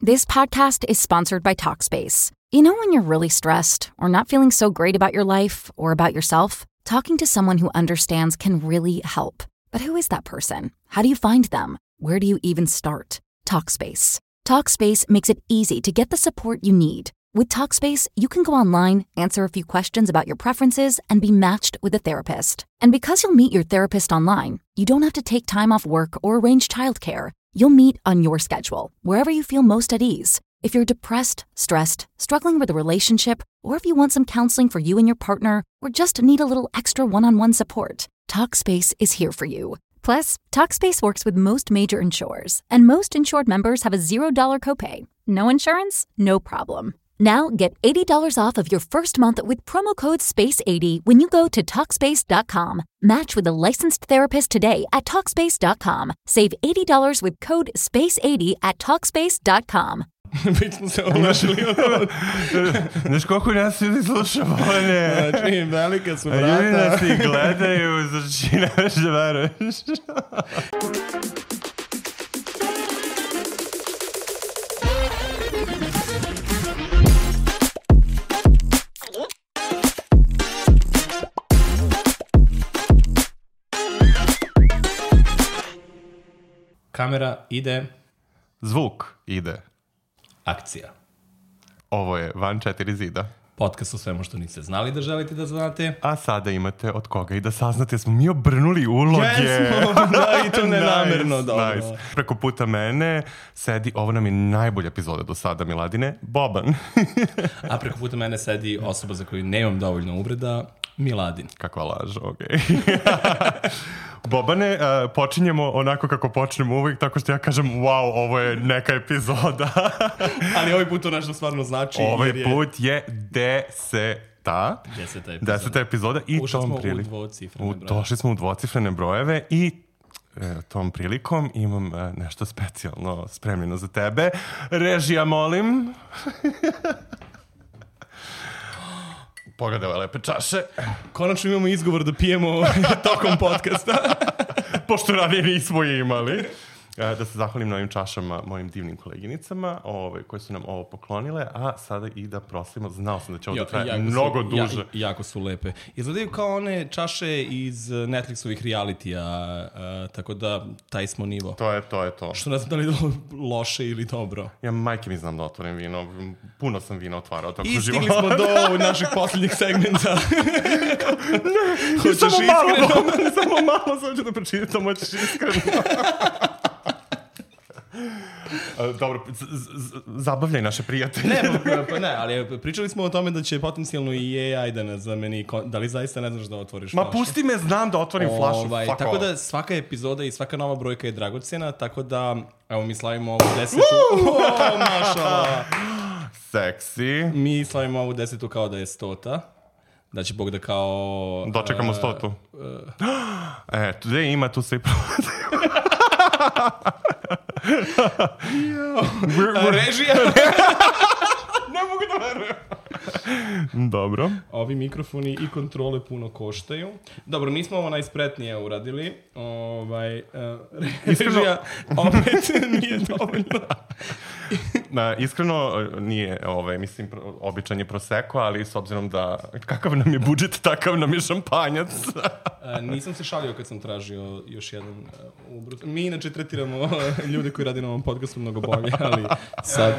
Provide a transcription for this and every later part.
This podcast is sponsored by Talkspace. You know when you're really stressed or not feeling so great about your life or about yourself? Talking to someone who understands can really help. But who is that person? How do you find them? Where do you even start? Talkspace. Talkspace makes it easy to get the support you need. With Talkspace, you can go online, answer a few questions about your preferences, and be matched with a therapist. And because you'll meet your therapist online, you don't have to take time off work or arrange childcare. You'll meet on your schedule, wherever you feel most at ease. If you're depressed, stressed, struggling with a relationship, or if you want some counseling for you and your partner, or just need a little extra one-on-one support, Talkspace is here for you. Plus, Talkspace works with most major insurers, and most insured members have a $0 copay. No insurance? No problem. Now get $80 off of your first month with promo code SPACE80 when you go to Talkspace.com. Match with a licensed therapist today at Talkspace.com. Save $80 with code SPACE80 at Talkspace.com. Već smo se omašili. Znaš koliko nas ljudi sluša, Vone? Znači, velika su vrata. Ljudi nas i gledaju, znači nemaš da veruješ. Kamera ide. Zvuk ide. Akcija. Ovo je Van 4 zida. Podcast o svemu što niste znali da želite da znate. A sada imate od koga i da saznate. Smo mi obrnuli uloge. Jesmo, da, i to nenamerno. Nice, dobro. nice. Preko puta mene sedi, ovo nam je najbolja epizoda do sada, Miladine, Boban. A preko puta mene sedi osoba za koju nemam dovoljno uvreda, Miladin. Kakva laž, okej. Bobane, počinjemo onako kako počnemo uvijek, tako što ja kažem, wow, ovo je neka epizoda. Ali ovaj put to nešto stvarno znači. Ovaj put je 10. epizoda i ušli tom smo prilikom. u dvocifrene brojeve. Došli smo u dvocifrene brojeve i tom prilikom imam nešto specijalno spremljeno za tebe. Režija, molim. Pogledaj ove lepe čaše. Konačno imamo izgovor da pijemo tokom podcasta. Pošto ranije nismo imali. Da se zahvalim na ovim čašama mojim divnim koleginicama koje su nam ovo poklonile, a sada i da prosimo. Znao sam da će ovo da traje mnogo duže. Jako su lepe. Izgledaju kao one čaše iz Netflixovih realitija, tako da taj smo nivo. To je to. Što ne znam da li je loše ili dobro. Ja majke mi znam da otvorim vino. Puno sam vina otvarao tokom I života. stigli smo do našeg posljednjeg segmenta. Ne, samo malo sam ću da pročitam, hoćeš iskreno. Dobro, zabavljaj naše prijatelje. Ne, ali pričali smo o tome da će potencijalno i AI da nas zameni. Da li zaista ne znaš da otvoriš flašu? Ma pusti me, znam da otvorim flašu. Tako da svaka epizoda i svaka nova brojka je dragocjena, tako da evo mi slavimo ovu 10. Mašala. Seksi. Mi slavimo ovu 10. kao da je 100. Da će Bog da kao... Dočekamo 100. Today ima tu se i provodi. Režija. Ne mogu da verujem. Dobro. Ovi mikrofoni i kontrole puno koštaju. Dobro, nismo ovo najspretnije uradili. Režija opet nije dovoljno. Iskreno nije, mislim, običan je prosecco, ali s obzirom da kakav nam je budžet, takav nam je šampanjac. Nisam se šalio kad sam tražio još jedan ubrus. Mi inače tretiramo ljude koji radi na ovom podcastu mnogo bolje, ali sad...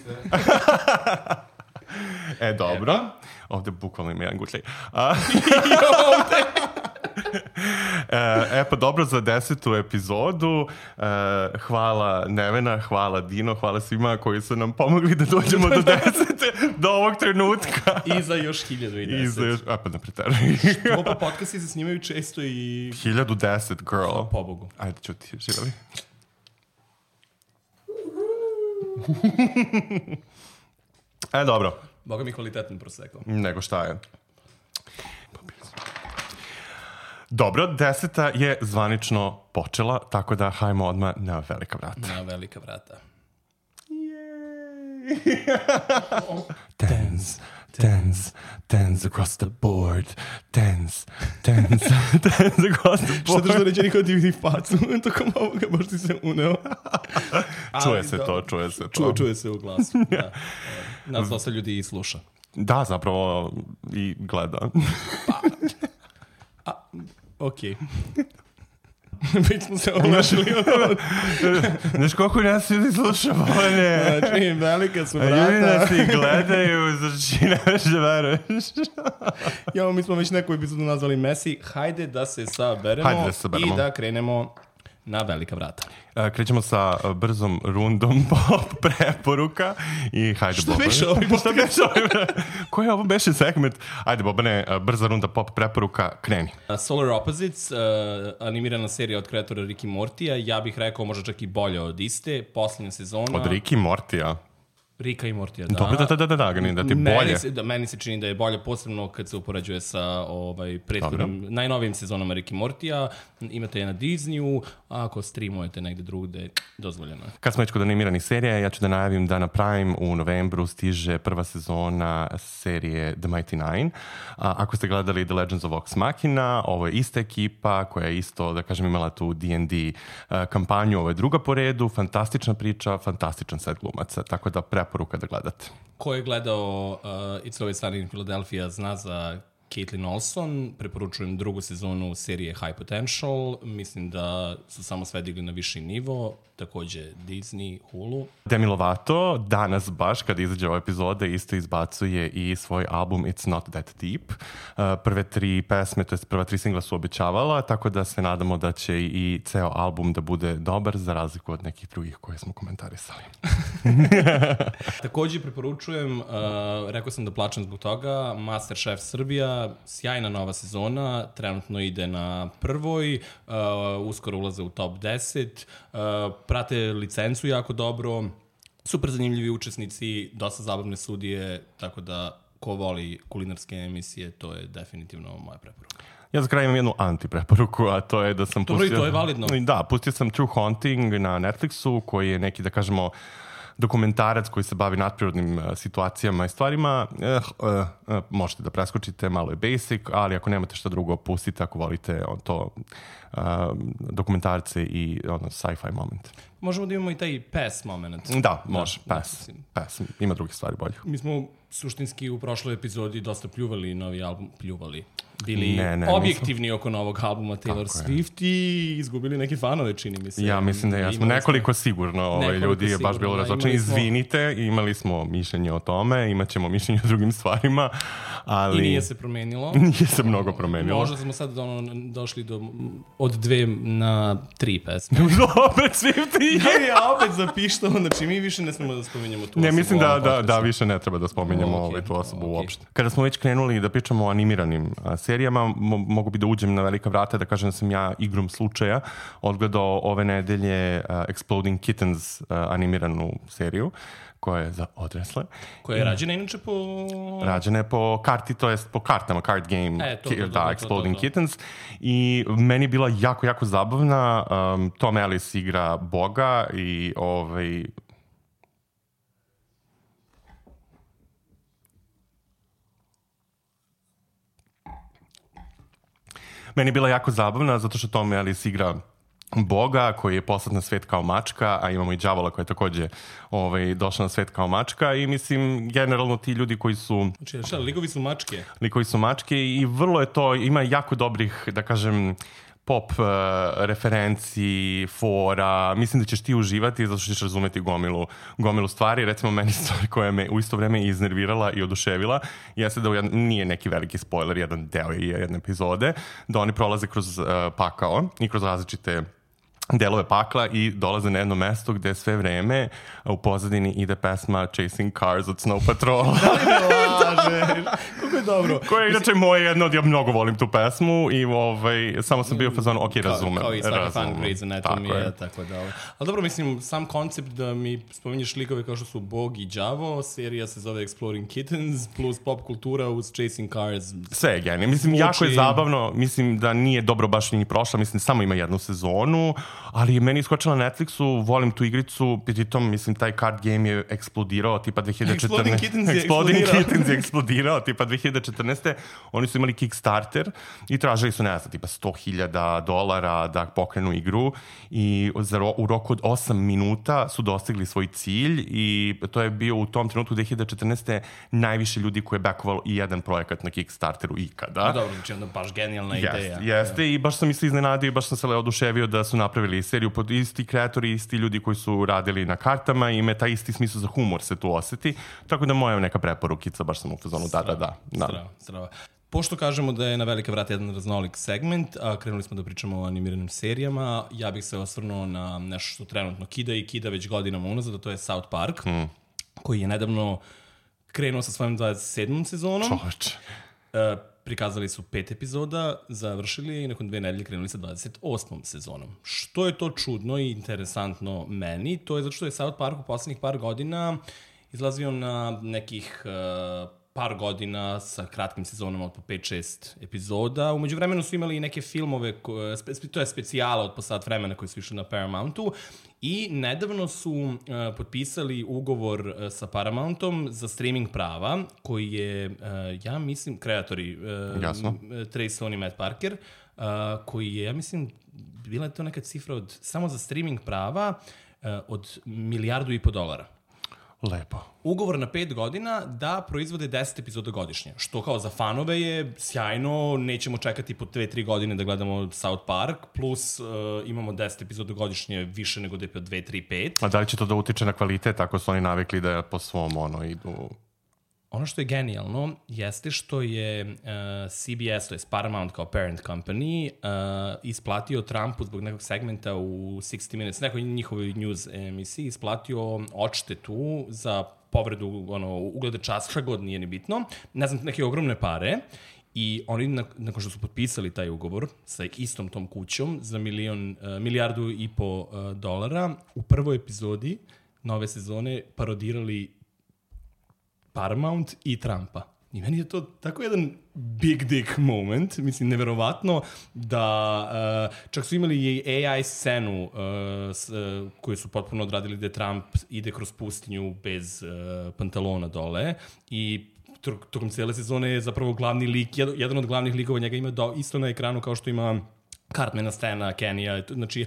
Dobro. Ovde bukvalno ima jedan gušljaj. Pa dobro, za 10. epizodu. Hvala Nevena, hvala Dino, hvala svima koji su nam pomogli da dođemo do 10. do ovog trenutka. I za još 1010. Pa da preteruj. Što pa podcasti se snimaju često i... 1010, girl. Pobogu. Ajde, ćuti, živali. Dobro. Boga mi kvalitetan prosecco. Nego šta je. Dobro, 10. je zvanično počela, tako da hajmo odmah na velika vrata. Na velika vrata. Dance, Tens across the board. Tens across the board. Što to što neće niko ti vidi facu tokom ovoga, baš ti se uneo. Čuje se to. Čuje se u glasu, da. Nas dosta ljudi i sluša. Da, zapravo i gleda. Okej. Već smo se omašili od ovo. Znaš koliko nas ljudi sluša, Bojane? Znači, velika su vrata. Ljudi nas i gledaju, znači ne veš da veruješ. Ja, mi smo već neku epizodu nazvali Messi. Hajde da se saberemo i da krenemo na velika vrata. Krećemo sa brzom rundom pop preporuka i hajde Bobane. Šta beše ovaj? Koji je ovo beše segment? Ajde Bobane, brza runda pop preporuka, kreni. Solar Opposites, animirana serija od kreatora Ricka i Mortija. Ja bih rekao možda čak i bolje od iste. Posljednja sezona. Od Ricka i Mortija? Ricka i Mortija, da. Dobro, da ti bolje. Meni se čini da je bolje, posebno kad se upoređuje sa prethodnim, najnovijim sezonama Ricka i Mortija. Imate je na Disneyu, a ako streamujete negde drugde, dozvoljeno je. Kad smo već kod animiranih serija, ja ću da najavim da na Prime u novembru stiže prva sezona serije The Mighty Nine. Ako ste gledali The Legends of Vox Machina, ovo je ista ekipa koja je isto, da kažem, imala tu D&D kampanju, ovo je druga po redu, fantastična priča, fantastičan set glumaca, tako da preporuka da gledate. Ko je gledao It's Always Sunny in Philadelphia zna za Caitlin Olson, preporučujem drugu sezonu serije High Potential, mislim da su samo sve digli na viši nivo, takođe Disney, Hulu. Demi Lovato danas baš kad izađe ova epizoda isto izbacuje i svoj album It's Not That Deep. Prve 3 pesme, to jest prva 3 singla su obećavala, tako da se nadamo da će i ceo album da bude dobar za razliku od nekih drugih koje smo komentarisali. Takođe preporučujem, rekao sam da plačem zbog toga, MasterChef Srbija, sjajna nova sezona, trenutno ide na prvoj, uskoro ulaze u top 10, prate licencu jako dobro, super zanimljivi učesnici, dosta zabavne sudije, tako da ko voli kulinarske emisije, to je definitivno moja preporuka. Ja za kraj imam jednu anti-preporuku, a to je da sam pustio... Dobro, i to je validno. Da, pustio sam True Haunting na Netflixu, koji je neki, da kažemo, dokumentarac koji se bavi nadprirodnim situacijama i stvarima. Možete da preskočite, malo je basic, ali ako nemate šta drugo, pustite ako volite to dokumentarce i sci-fi moment. Možemo da imamo i taj pass moment. Da, može, pass. Ima druge stvari bolje. Mi smo suštinski u prošloj epizodi dosta pljuvali novi album, bili objektivni oko novog albuma Taylor Swift i izgubili neke fanove, čini mi se. Ja mislim da jesmo. Nekoliko sigurno ljudi je baš bilo razočarani. Izvinite, imali smo mišljenje o tome, imat ćemo mišljenje o drugim stvarima, ali... I nije se promenilo. Nije se mnogo promenilo. Možda smo sad došli od 2 na 3 pesme. Opet Swifti! Ja opet zapištamo, znači mi više ne smemo da spominjemo tu osobu. Ne, mislim da više ne treba da spominjemo tu osobu uopšte. Kada smo već krenuli da pričamo o animiranim serijama, mogu bi da uđem na velika vrata da kažem da sam ja igrom slučaja odgledao ove nedelje Exploding Kittens animiranu seriju koja je za odrasle. Koja je rađena inače po... Rađena je po karti, to jest po kartama, card game, Exploding Kittens. I meni je bila jako, jako zabavna. Tom Ellis igra Boga i meni je bila jako zabavna zato što Tom Ellis igra Boga koji je poslat na svet kao mačka, a imamo i đavola koji je takođe došao na svet kao mačka i mislim generalno ti ljudi koji su... Znači, likovi su mačke? Likovi su mačke i vrlo je to, ima jako dobrih, da kažem, pop referenci, fora, mislim da ćeš ti uživati zato što ćeš razumeti gomilu stvari. Recimo meni stvari koja me u isto vreme iznervirala i oduševila jeste da nije neki veliki spoiler, jedan deo je jedne epizode, da oni prolaze kroz pakao i kroz različite delove pakla i dolaze na jedno mesto gde sve vreme u pozadini ide pesma Chasing Cars od Snow Patrol. Da li me lažeš? Kako je dobro. Koja je inače moje jedno od ja mnogo volim tu pesmu i samo sam bio u fazonu, ok, razumem. Kao i svaki fan Grey's Anatomy, tako da. Ali dobro, mislim, sam koncept da mi spominješ likove kao što su Bog i đavo, serija se zove Exploring Kittens, plus pop kultura uz Chasing Cars. Sve je genije. Mislim, jako je zabavno. Mislim da nije dobro baš ni prošla. Mislim, samo ima jednu sezonu. Ali meni iskočila na Netflixu, volim tu igricu, pritom, mislim, taj card game je eksplodirao, tipa 2014. Exploding Kittens je eksplodirao, tipa 2014. Oni su imali Kickstarter i tražili su, ne znam, tipa $100,000 da pokrenu igru i u roku od 8 minuta su dostigli svoj cilj i to je bio u tom trenutku 2014. najviše ljudi koji je backovalo i jedan projekat na Kickstarteru ikada. Dobro, znači onda baš genijalna ideja. Jeste, i baš sam se iznenadio i baš sam se oduševio da su napravili seriju pod isti kreatori, isti ljudi koji su radili na kartama i ime taj isti smisao za humor se tu oseti. Tako da moja neka preporukica, baš sam u fazonu da. Strava. Pošto kažemo da je Na velike vrata jedan raznolik segment, a krenuli smo da pričamo o animiranim serijama, ja bih se osvrnuo na nešto što trenutno kida već godinama unazad, a to je South Park, koji je nedavno krenuo sa svojim 27. sezonom. Čoveče. Prikazali su 5 epizoda, završili i nakon 2 nedelje krenuli sa 28. sezonom. Što je to čudno i interesantno meni? To je zato što je South Park u poslednjih par godina izlazio na nekih par godina sa kratkim sezonama od po 5-6 epizoda. Umeđu vremenu su imali i neke filmove, to je specijala od po sat vremena koji su išli na Paramountu i nedavno su potpisali ugovor sa Paramountom za streaming prava koji je, ja mislim, kreatori Trace Sony Matt Parker, koji je, ja mislim, bila je to neka cifra od, samo za streaming prava od $1,5 milijardu. Lepo. Ugovor na 5 godina da proizvode 10 epizoda godišnje, što kao za fanove je sjajno, nećemo čekati po 2-3 godine da gledamo South Park, plus imamo 10 epizoda godišnje više nego da je po 2-3-5. A da li će to da utiče na kvalitet ako su oni navikli da po svom idu... Ono što je genijalno jeste što je CBS, to je Paramount kao parent company, isplatio Trumpu zbog nekog segmenta u 60 Minutes, nekoj njihovoj news emisiji, isplatio odštetu za povredu ugleda časa, šta god nije ni bitno, ne znam, neke ogromne pare. I oni, nakon što su potpisali taj ugovor sa istom tom kućom za $1,5 milijardu, u prvoj epizodi nove sezone parodirali Paramount i Trumpa. I meni je to tako jedan big dick moment, mislim, neverovatno da čak su imali i AI scenu koju su potpuno odradili gde Trump ide kroz pustinju bez pantalona dole i tokom cijele sezone je zapravo glavni lik, jedan od glavnih likova njega ima isto na ekranu kao što ima Cartmana, Stana, Kenija, znači...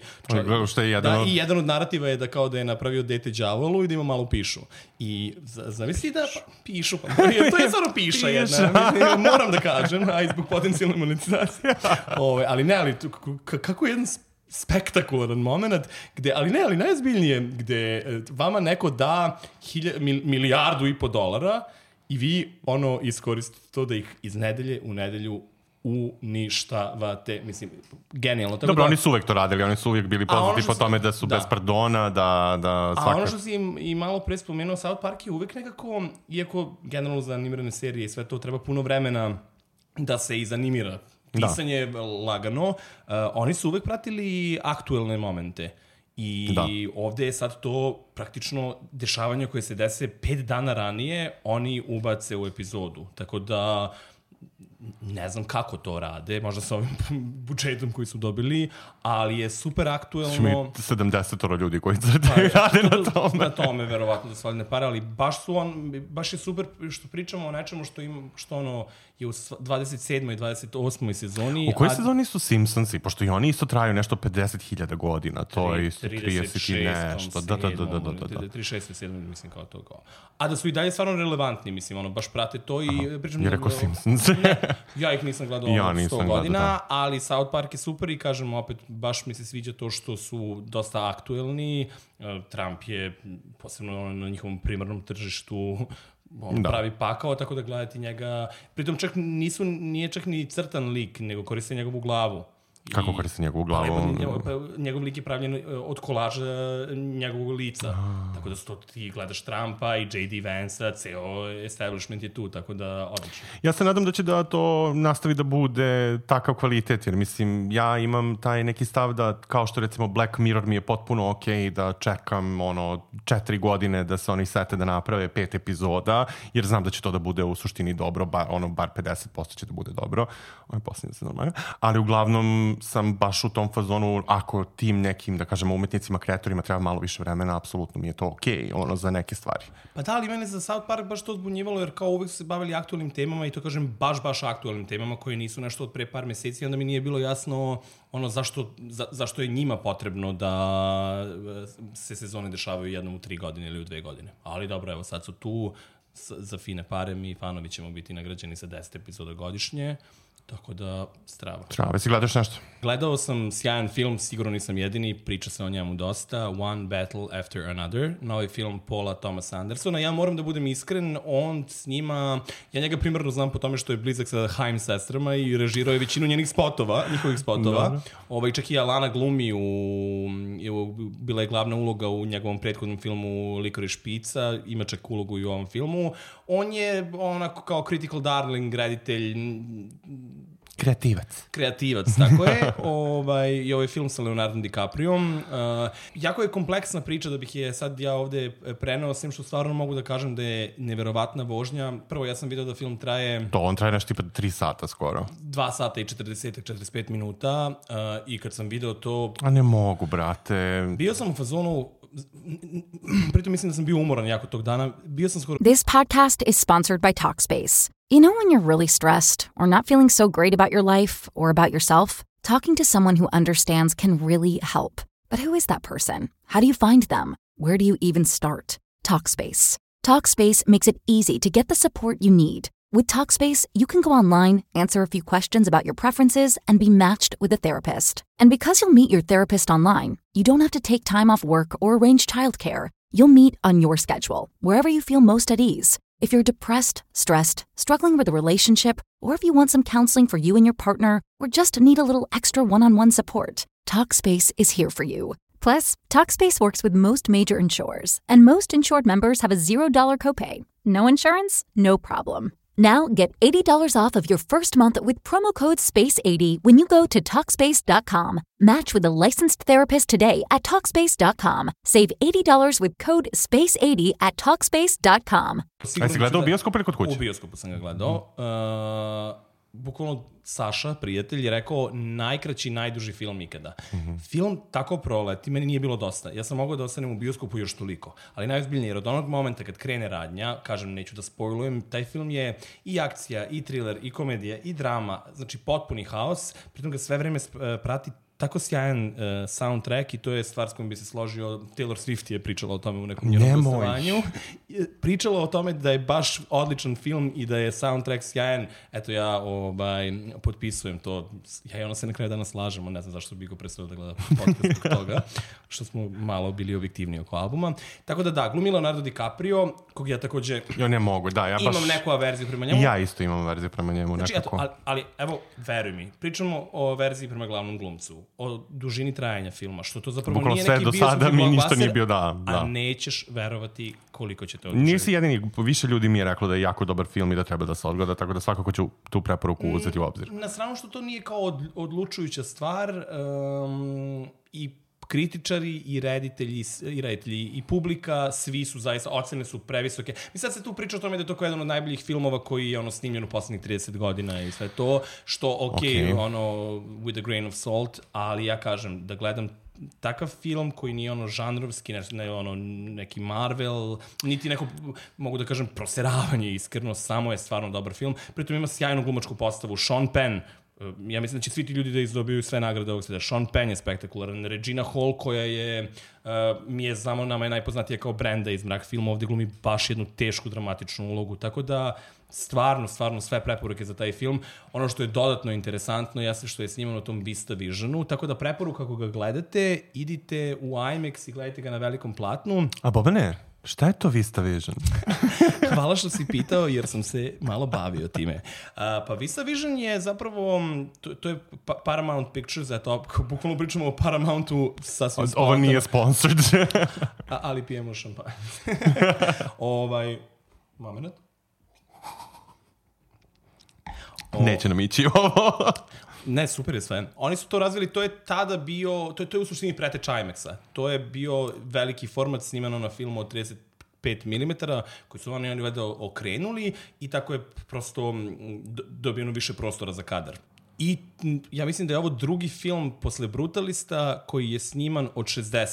I jedan od narativa je da kao da je napravio dete đavolu i da ima malu pišu. I zamisli da pišu, to je stvarno piša jedna, moram da kažem, a i zbog potencijalne monetizacije. Ali kako je jedan spektakularan moment, ali najozbiljnije, gde vama neko da $1,5 milijardu i vi iskoristite to da ih iz nedelje u nedelju uništavate, mislim, genijalno. Tako dobro, oni su uvek to radili, oni su uvek bili poznati po tome da su bez pardona, da svaka... A ono što si i malo pre spomenuo, South Park je uvek nekako, iako generalno za animirane serije i sve to treba puno vremena da se izanimira, pisanje je lagano, oni su uvek pratili aktuelne momente. I ovde je sad to praktično dešavanje koje se dese 5 dana ranije, oni ubace u epizodu. Tako da ne znam kako to rade, možda sa ovim budžetom koji su dobili, ali je super aktuelno. Smo 70 ljudi koji rade na tome. Na tome, verovatno, da svaljne pare, ali baš je super što pričamo o nečemu što je u 27. i 28. sezoni. U kojoj sezoni su Simpsonsi? Pošto i oni isto traju nešto 50.000 godina, to je isto 30 i nešto. 36. 7. mislim kao to. A da su i dalje stvarno relevantni, mislim, baš prate to i pričam... Je rekao Simpsons. Ja ih nisam gledao 100 godina, ali South Park je super i kažem opet, baš mi se sviđa to što su dosta aktuelni. Trump je, posebno na njihovom primarnom tržištu, pravi pakao, tako da gledati njega. Pritom čak nije čak ni crtan lik, nego koriste njegovu glavu. Kako koristi njegovu glavu? Njegov lik je pravljen od kolaža njegovog lica. Tako da ti gledaš Trumpa i J.D. Vance-a, ceo establishment je tu, tako da odlično. Ja se nadam da će da to nastavi da bude takav kvalitet, jer mislim, ja imam taj neki stav da, kao što recimo Black Mirror mi je potpuno okej da čekam 4 godine da se oni sete da naprave 5 epizoda, jer znam da će to da bude u suštini dobro, bar 50% će da bude dobro. Ovo je posljednje se normalno. Ali uglavnom sam baš u tom fazonu, ako tim nekim, da kažemo, umetnicima, kreatorima treba malo više vremena, apsolutno mi je to okej, za neke stvari. Pa da, ali mene za South Park baš to zbunjivalo, jer kao uvek su se bavili aktualnim temama i to kažem baš aktualnim temama koje nisu nešto od pre par meseci, onda mi nije bilo jasno zašto je njima potrebno da se sezone dešavaju jednom u 3 godine ili u 2 godine. Ali dobro, evo sad su tu za fine pare, mi fanovi ćemo biti nagrađeni sa 10 epizoda godišnje, tako da strava. Strava, si gledaš nešto? Gledao sam sjajan film, sigurno nisam jedini, priča se o njemu dosta, One Battle After Another, novi film Paula Thomasa Andersona. Ja moram da budem iskren, on snima, ja njega primarno znam po tome što je blizak sa Haim sestrama i režirao je većinu njenih spotova, njihovih spotova. Čak i Alana glumi bila je glavna uloga u njegovom prethodnom filmu Licorice Pizza, ima čak ulogu i u ovom filmu. On je onako kao critical darling, reditelj, Kreativac, tako je. I ovaj film sa Leonardom DiCapriom. Jako je kompleksna priča da bih je sad ja ovde preneo, sem što stvarno mogu da kažem da je neverovatna vožnja. Prvo, ja sam video da film traje... On traje nešto tipa 3 sata skoro. 2 sata i 45 minuta i kad sam video to... A ne mogu, brate. Bio sam u fazonu... Pritom mislim da sam bio umoran jako tog dana. Bio sam skoro... This podcast is sponsored by Talkspace. You know when you're really stressed or not feeling so great about your life or about yourself? Talking to someone who understands can really help. But who is that person? How do you find them? Where do you even start? Talkspace. Talkspace makes it easy to get the support you need. With Talkspace, you can go online, answer a few questions about your preferences, and be matched with a therapist. And because you'll meet your therapist online, you don't have to take time off work or arrange childcare. You'll meet on your schedule, wherever you feel most at ease. If you're depressed, stressed, struggling with a relationship, or if you want some counseling for you and your partner, or just need a little extra one-on-one support, Talkspace is here for you. Plus, Talkspace works with most major insurers, and most insured members have a $0 copay. No insurance? No problem. Now get $80 off of your first month with promo code SPACE80 when you go to Talkspace.com. Match with a licensed therapist today at Talkspace.com. Save $80 with code SPACE80 at Talkspace.com. A si gledao u bioskopu ili kod kuće? U bioskopu sam ga gledao. Bukvalno Saša, prijatelj, je rekao najkraći, najduži film ikada. Film tako proleti, meni nije bilo dosta. Ja sam mogao da ostanem u bioskopu još toliko. Ali najozbiljnije, jer od onog momenta kad krene radnja, kažem, neću da spojlujem, taj film je i akcija, i thriller, i komedija, i drama, znači potpuni haos, pritom ga sve vreme prati tako sjajan soundtrack i to je stvar s kojom bi se složio. Taylor Swift je pričala o tome u nekom njenom gostovanju. Pričala o tome da je baš odličan film i da je soundtrack sjajan. Eto, ja potpisujem to. Ja i ona se na kraju dana slažemo. Ne znam zašto bi go predstavio da gleda podcast zbog toga. Što smo malo bili objektivni oko albuma. Tako da, glumi Leonardo DiCaprio, kog ja takođe... Ja ne mogu, da. Ja imam neku averziju prema njemu. Ja isto imam averziju prema njemu. Znači, eto, ali evo, veruj mi, pričamo o averziji prema glavnom glumcu, o dužini trajanja filma, što to zapravo bukvalno nije neki bioskop i blockbuster, a nećeš verovati koliko će te oduševiti. Nisi jedini, više ljudi mi je reklo da je jako dobar film i da treba da se odgleda, tako da svakako ću tu preporuku uzeti u obzir. Na stranu što to nije kao odlučujuća stvar, i kritičari i reditelji i publika, svi su zaista, ocene su previsoke. Mi sad se tu priča o tome da je to kao jedan od najboljih filmova koji je snimljen u poslednjih 30 godina i sve to, što with a grain of salt, ali ja kažem da gledam takav film koji nije žanrovski, neki Marvel, niti neko, mogu da kažem, proseravanje iskreno, samo je stvarno dobar film. Pritom ima sjajnu glumačku postavu, Sean Penn. Ja mislim da će svi ti ljudi da izdobiju sve nagrade ovog sveta. Sean Penn je spektakularan. Regina Hall, koja je, nama je najpoznatija kao Brenda iz Mrak filma, ovde glumi baš jednu tešku dramatičnu ulogu. Tako da, stvarno sve preporuke za taj film. Ono što je dodatno interesantno jeste što je snimano u tom Vista Visionu, tako da preporuka ako ga gledate, idite u IMAX i gledajte ga na velikom platnu. A Bobane, šta je to Vista Vision? Hvala što si pitao, jer sam se malo bavio time. Pa Vista Vision je zapravo, to je Paramount Pictures, eto, bukvalno pričamo o Paramountu sasvim sportom. Ovo nije sponsored. Ali pijemo šampanje. Moment. Neće nam ići ovo. Ne, super je sve. Oni su to razvili, to je tada bio, to je u suštini preteč IMAX-a. To je bio veliki format snimano na filmu od 35 mm, koji su oni valjda okrenuli i tako je prosto dobijeno više prostora za kadar. I ja mislim da je ovo drugi film posle Brutalista koji je sniman od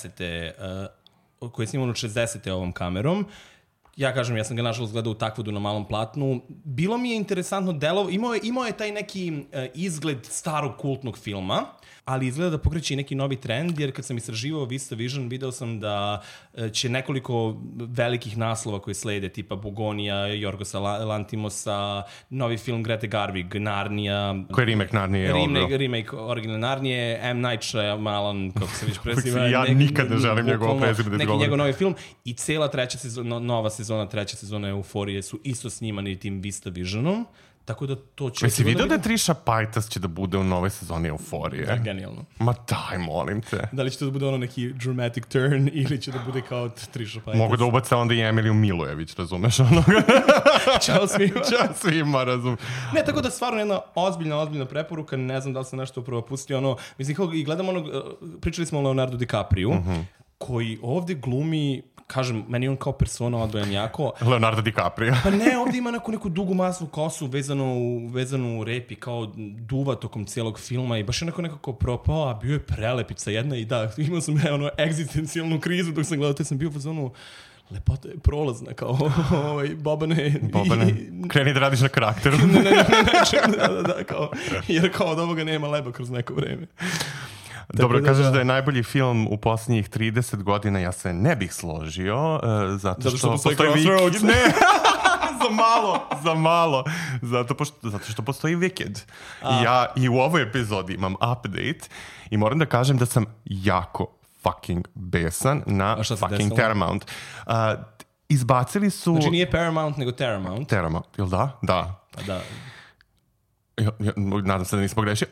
60. Ovom kamerom. Ja kažem, ja sam ga nažalost gledao u Takvudu na malom platnu. Bilo mi je interesantno imao je taj neki izgled starog kultnog filma, ali izgleda da pokreće i neki novi trend, jer kad sam istraživao VistaVision, video sam da će nekoliko velikih naslova koji slede, tipa Bugonija, Jorgosa Lantimosa, novi film Grete Garvig, Narnija. Koji je remake Narnije? Remake originalne Narnije, M. Night Shyamalan, kako se već preziva. Ja nikad ne želim njegovo prezime da neki njegov novi film. I cela nova treća sezona Euforije su isto snimani tim VistaVisionom. Tako da to će... Jesi vidio da je Trisha Paytas će da bude u novoj sezoni Euforije? Da, genijalno. Ma daj, molim te. Da li će to da bude ono neki dramatic turn ili će da bude kao Trisha Paytas? Mogu da ubace onda i Emiliju Milojević, razumeš ono? Ćao svima. Ćao svima, razum. Ne, tako da stvarno jedna ozbiljna preporuka, ne znam da li sam nešto propustio, ono, mislim, i gledam pričali smo o Leonardo DiCapriju, koji ovde glumi, kažem, meni on kao persona odbojan jako. Leonardo DiCaprio. Pa ne, ovdje ima neku dugu masnu kosu vezanu u rep i kao duva tokom cijelog filma i baš je nekako propao, a bio je prelepica jedna i da, imao sam egzistencijalnu krizu dok sam gledao, te sam bio u fazonu, lepota je prolazna, kao Bobane. Kreni da radiš na karakteru. Da, kao, jer kao od ovoga nema leba kroz neko vreme. Dobro, kažeš da je najbolji film u posljednjih 30 godina, ja se ne bih složio, zato što postoji Crossroads. Ne, za malo. Zato što postoji Wicked. I u ovoj epizodi imam update i moram da kažem da sam jako fucking besan na fucking Paramount. Izbacili su... Znači nije Paramount, nego Terramount. Terramount, jel da? Da. Pa da... Nadam se da nismo grešili.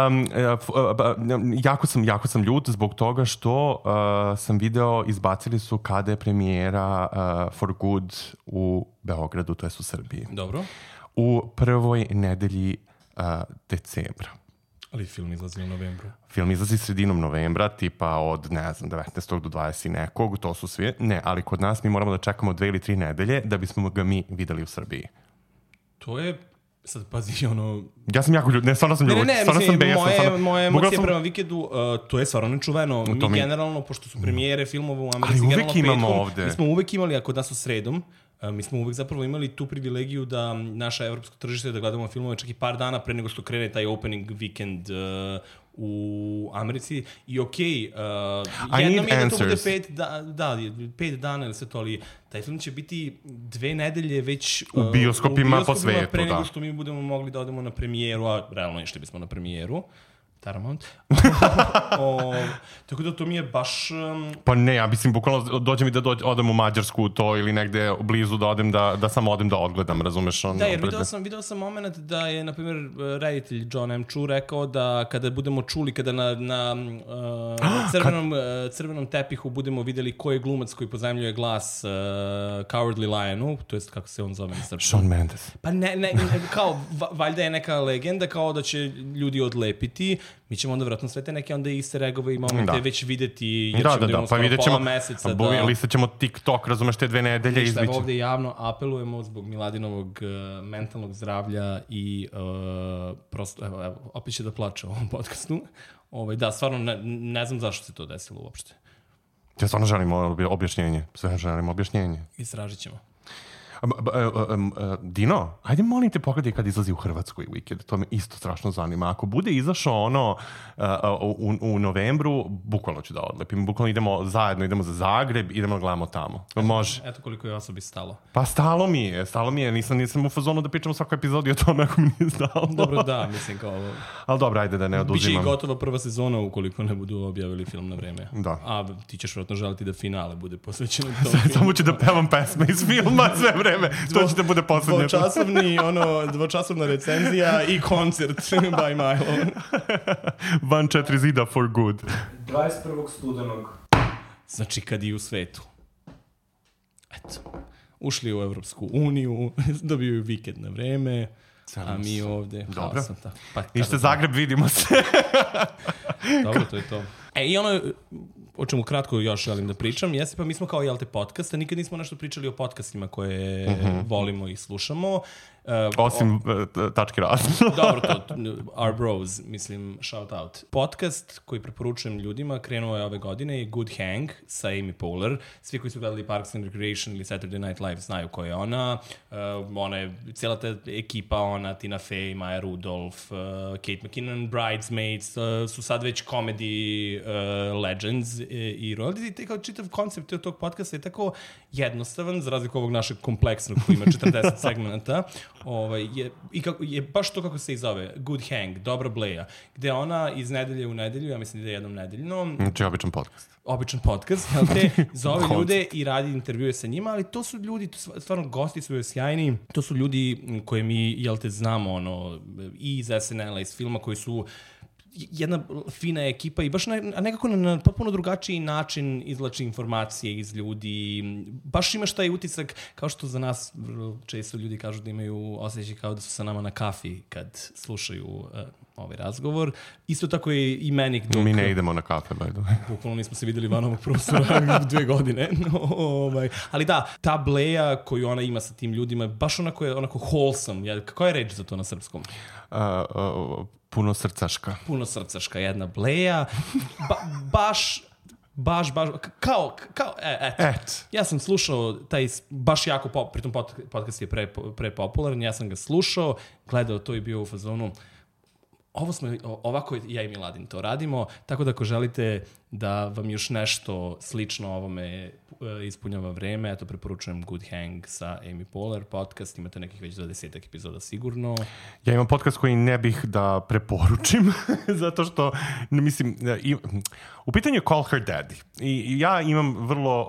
Jako sam ljut zbog toga što sam video, izbacili su kada je premijera For Good u Beogradu, to je u Srbiji. Dobro. U prvoj nedelji decembra. Ali film izlazi u novembru. Film izlazi sredinom novembra, tipa od, ne znam, 19. do 20. nekog, to su svi. Ne, ali kod nas mi moramo da čekamo 2 ili 3 nedelje da bismo ga mi videli u Srbiji. To je... Sad pazi, ono... Ja sam jako ljud, ne, stvarno sam ljud. Ne, mislim, moje emocije prema Vikendu, to je stvarno nečuveno. Mi generalno, pošto su premijere filmova u Americi, ali uvek imamo ovde. Mi smo uvek imali, ako da su sredom, mi smo uvek zapravo imali tu privilegiju da naša evropsko tržište, da gledamo filmove čak i par dana pre nego što krene taj opening weekend u Americi. I okej, jednom je da to bude 5 dana ili sve to, ali taj film će biti 2 nedelje već u bioskopima po svetu, pre nego što mi budemo mogli da odemo na premijeru, a realno išli bismo na premijeru. Paramount. Tako da to mi je baš... Pa ne, ja mislim, bukvalno dođe mi da odem u Mađarsku to ili negde blizu da odem da samo odem da odgledam, razumeš? Da, jer video sam moment da je, na primjer, reditelj John M. Chu rekao da kada budemo čuli, kada na crvenom tepihu budemo videli ko je glumac koji pozajmljuje glas Cowardly Lionu, to jest kako se on zove na srpskom. Shawn Mendes. Pa ne, kao, valjda je neka legenda kao da će ljudi odlepiti. Mi ćemo onda vratno sve te neke onda easter eggove i momente već videti, jer ćemo da imamo skoro pola meseca. Listat ćemo TikTok, razumeš, te 2 nedelje. Ništa, evo ovde javno apelujemo zbog Miladinovog mentalnog zdravlja i prosto, evo, opet će da plače u ovom podcastu. Da, stvarno ne znam zašto se to desilo uopšte. Ja stvarno želim objašnjenje. Istražit ćemo. Dino, ajde molim te pogledaj kad izlazi u Hrvatskoj Wicked, to me isto strašno zanima. Ako bude izašao u novembru, bukvalno ću da odlepim. Bukvalno idemo za Zagreb, idemo da gledamo tamo. Može. Eto koliko je osobi stalo. Pa stalo mi je. Nisam u fazonu da pričam u svakoj epizodi o tome ako mi nije stalo. Dobro, da, mislim kao... Ali dobro, ajde da ne oduzimam. Biće i gotova prva sezona ukoliko ne budu objavili film na vreme. Da. A ti ćeš vjerojatno želiti da finale bude posvećeno tom. Samo ću da pevam pesme iz filma sve vreme. To će da bude poslednje. Dvočasovna recenzija i koncert by Milo. Van 4 zida for good. 21. studenog. Znači kad i u svetu. Eto. Ušli u Evropsku uniju, dobiju vikend na vreme, a mi ovde... Dobro. Ništa Zagreb, vidimo se. Dobro, to je to. I ono o čemu kratko još želim da pričam, jeste pa mi smo kao podcast, a nikad nismo nešto pričali o podcastima koje volimo i slušamo. Osim tačke razno. Dobro, to, our bros, mislim, shout out. Podcast koji preporučujem ljudima, krenuo je ove godine, je Good Hang sa Amy Poehler. Svi koji su gledali Parks and Recreation ili Saturday Night Live znaju ko je ona. Ona je, cijela ta ekipa, ona, Tina Fey, Maya Rudolph, Kate McKinnon, Bridesmaids, su sad već comedy legends i royalty. Kao čitav koncept tog podcasta je tako jednostavan, za razliku ovog našeg kompleksnog koji ima 40 segmenta. Je baš to kako se i zove, Good Hang, dobra bleja, gde ona iz nedelje u nedelju, ja mislim da je jednom nedeljno. Znači običan podcast, jel te, zove ljude i radi intervjue sa njima, ali to su ljudi, stvarno gosti su sjajni, to su ljudi koje mi, jel te, znamo, i iz SNL-a, iz filma, koji su jedna fina ekipa i baš nekako na potpuno drugačiji način izvlači informacije iz ljudi. Baš imaš taj utisak, kao što za nas često ljudi kažu da imaju osjećaj kao da su sa nama na kafi kad slušaju ovaj razgovor. Isto tako je i meni. Mi ne idemo na kafe, by the way. Bukvalno nismo se videli van ovog prostora 2 godine. Ali da, ta bleja koju ona ima sa tim ljudima, baš onako wholesome. Kako je reč za to na srpskom? Puno srcaška. Puno srcaška, jedna bleja. Baš, kao, ja sam slušao taj, baš jako, pritom podcast je prepopularan, ja sam ga slušao, gledao to i bio u fazonu. Ovako ja i Miladin to radimo, tako da ako želite da vam još nešto slično ovome ispunjava vreme, eto, preporučujem Good Hang sa Amy Poehler podcast, imate nekih već 20 epizoda sigurno. Ja imam podcast koji ne bih da preporučim, zato što, mislim, u pitanju je Call Her Daddy. I ja imam vrlo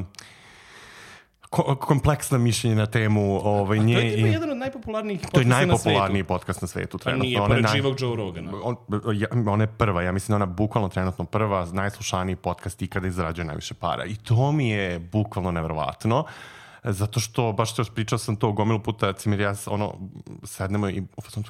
kompleksna mišljenja na temu nje. To je jedan od najpopularnijih podcasta na svetu. To je najpopularniji podcast na svetu. Trenutno. Nije pored živog Joe Rogana. Ona je prva, ja mislim da ona bukvalno trenutno prva, najslušaniji podcast ikada izrađuje najviše para. I to mi je bukvalno neverovatno. Zato što, baš pričao sam to gomilu puta, Cimir, ja sednemo i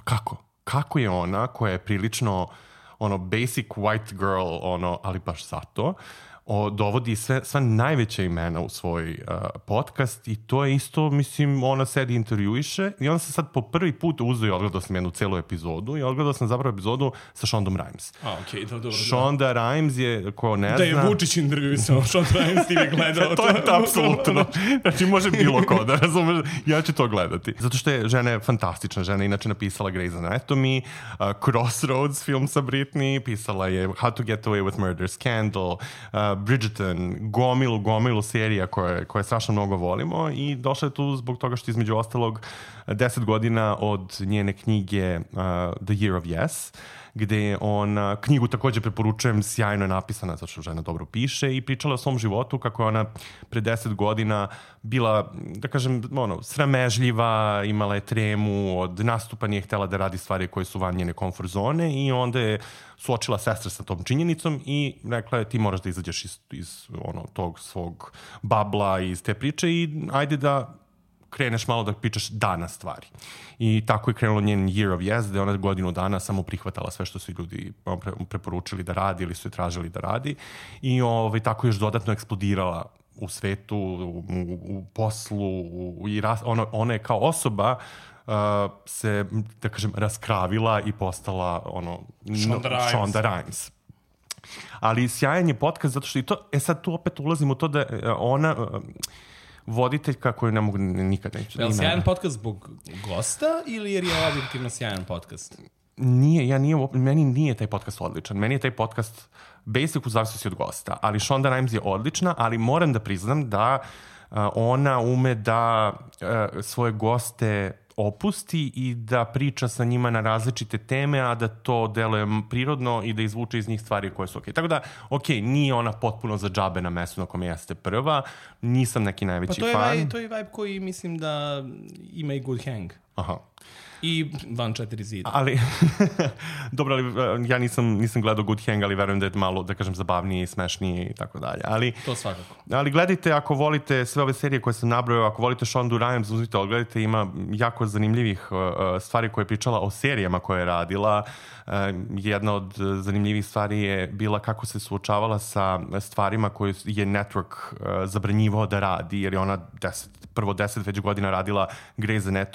kako je ona koja je prilično basic white girl, ali baš zato, dovodi sva najveća imena u svoj podcast i to je isto, mislim, ona sedi intervjuiše i onda se sad po prvi put uzeo i odgledao sam jednu celu epizodu i odgledao sam zapravo epizodu sa Shondom Rhimes. Okej, dobro. Shonda Rhimes je, ko ne zna... Da je Vučić intervjuisao Shonda Rhimes, ti bi gledao. To je apsolutno. Znači, može bilo ko da razumeš, ja ću to gledati. Zato što je žena je fantastična, žena je inače napisala Grey's Anatomy, Crossroads film sa Britney, pisala je How to Get Away with Murder, Scandal, Bridgerton, gomilu serija koje strašno mnogo volimo i došla je tu zbog toga što između ostalog 10 godina od njene knjige The Year of Yes, gde knjigu također preporučujem, sjajno je napisana, zato što žena dobro piše i pričala o svom životu kako je ona pre 10 godina bila, da kažem, sramežljiva, imala je tremu, od nastupa nije htjela da radi stvari koje su van njene komfort zone i onda je suočila sestra sa tom činjenicom i rekla je ti moraš da izađeš iz tog svog babla, iz te priče i ajde da kreneš malo da pričaš danas stvari. I tako je krenulo njen Year of Yes, gde ona godinu dana samo prihvatala sve što su ljudi preporučili da radi ili su je tražili da radi. I tako još dodatno eksplodirala u svetu, u poslu. Ona je kao osoba se, da kažem, raskravila i postala Shonda Rhimes. Ali sjajan je podcast zato što i to, sad tu opet ulazimo u to da ona... voditeljka koju ne mogu nikad neću. Je li sjajan podcast zbog gosta ili jer je objektivno sjajan podcast? Meni nije taj podcast odličan. Meni je taj podcast basic u zavisnosti od gosta. Ali Shonda Rhimes je odlična, ali moram da priznam da ona ume da svoje goste opusti i da priča sa njima na različite teme, a da to deluje prirodno i da izvuče iz njih stvari koje su okej. Tako da, nije ona potpuno za džabe na mestu na kome jeste prva. Nisam neki najveći fan. To je vibe koji mislim da ima i Good Hang. Aha. I van 4 zida. Ali, dobro, ali ja nisam gledao Good Hang, ali verujem da je malo, da kažem, zabavnije, smešnije i tako dalje. To svakako. Ali gledajte, ako volite sve ove serije koje sam nabrojao, ako volite Shondu Rhimes, uzmite, odgledajte, ima jako zanimljivih stvari koje je pričala o serijama koje je radila. Jedna od zanimljivih stvari je bila kako se suočavala sa stvarima koje je network zabranjivao da radi, jer je ona prvo 10 već godina radila Grey's Anatomy, onda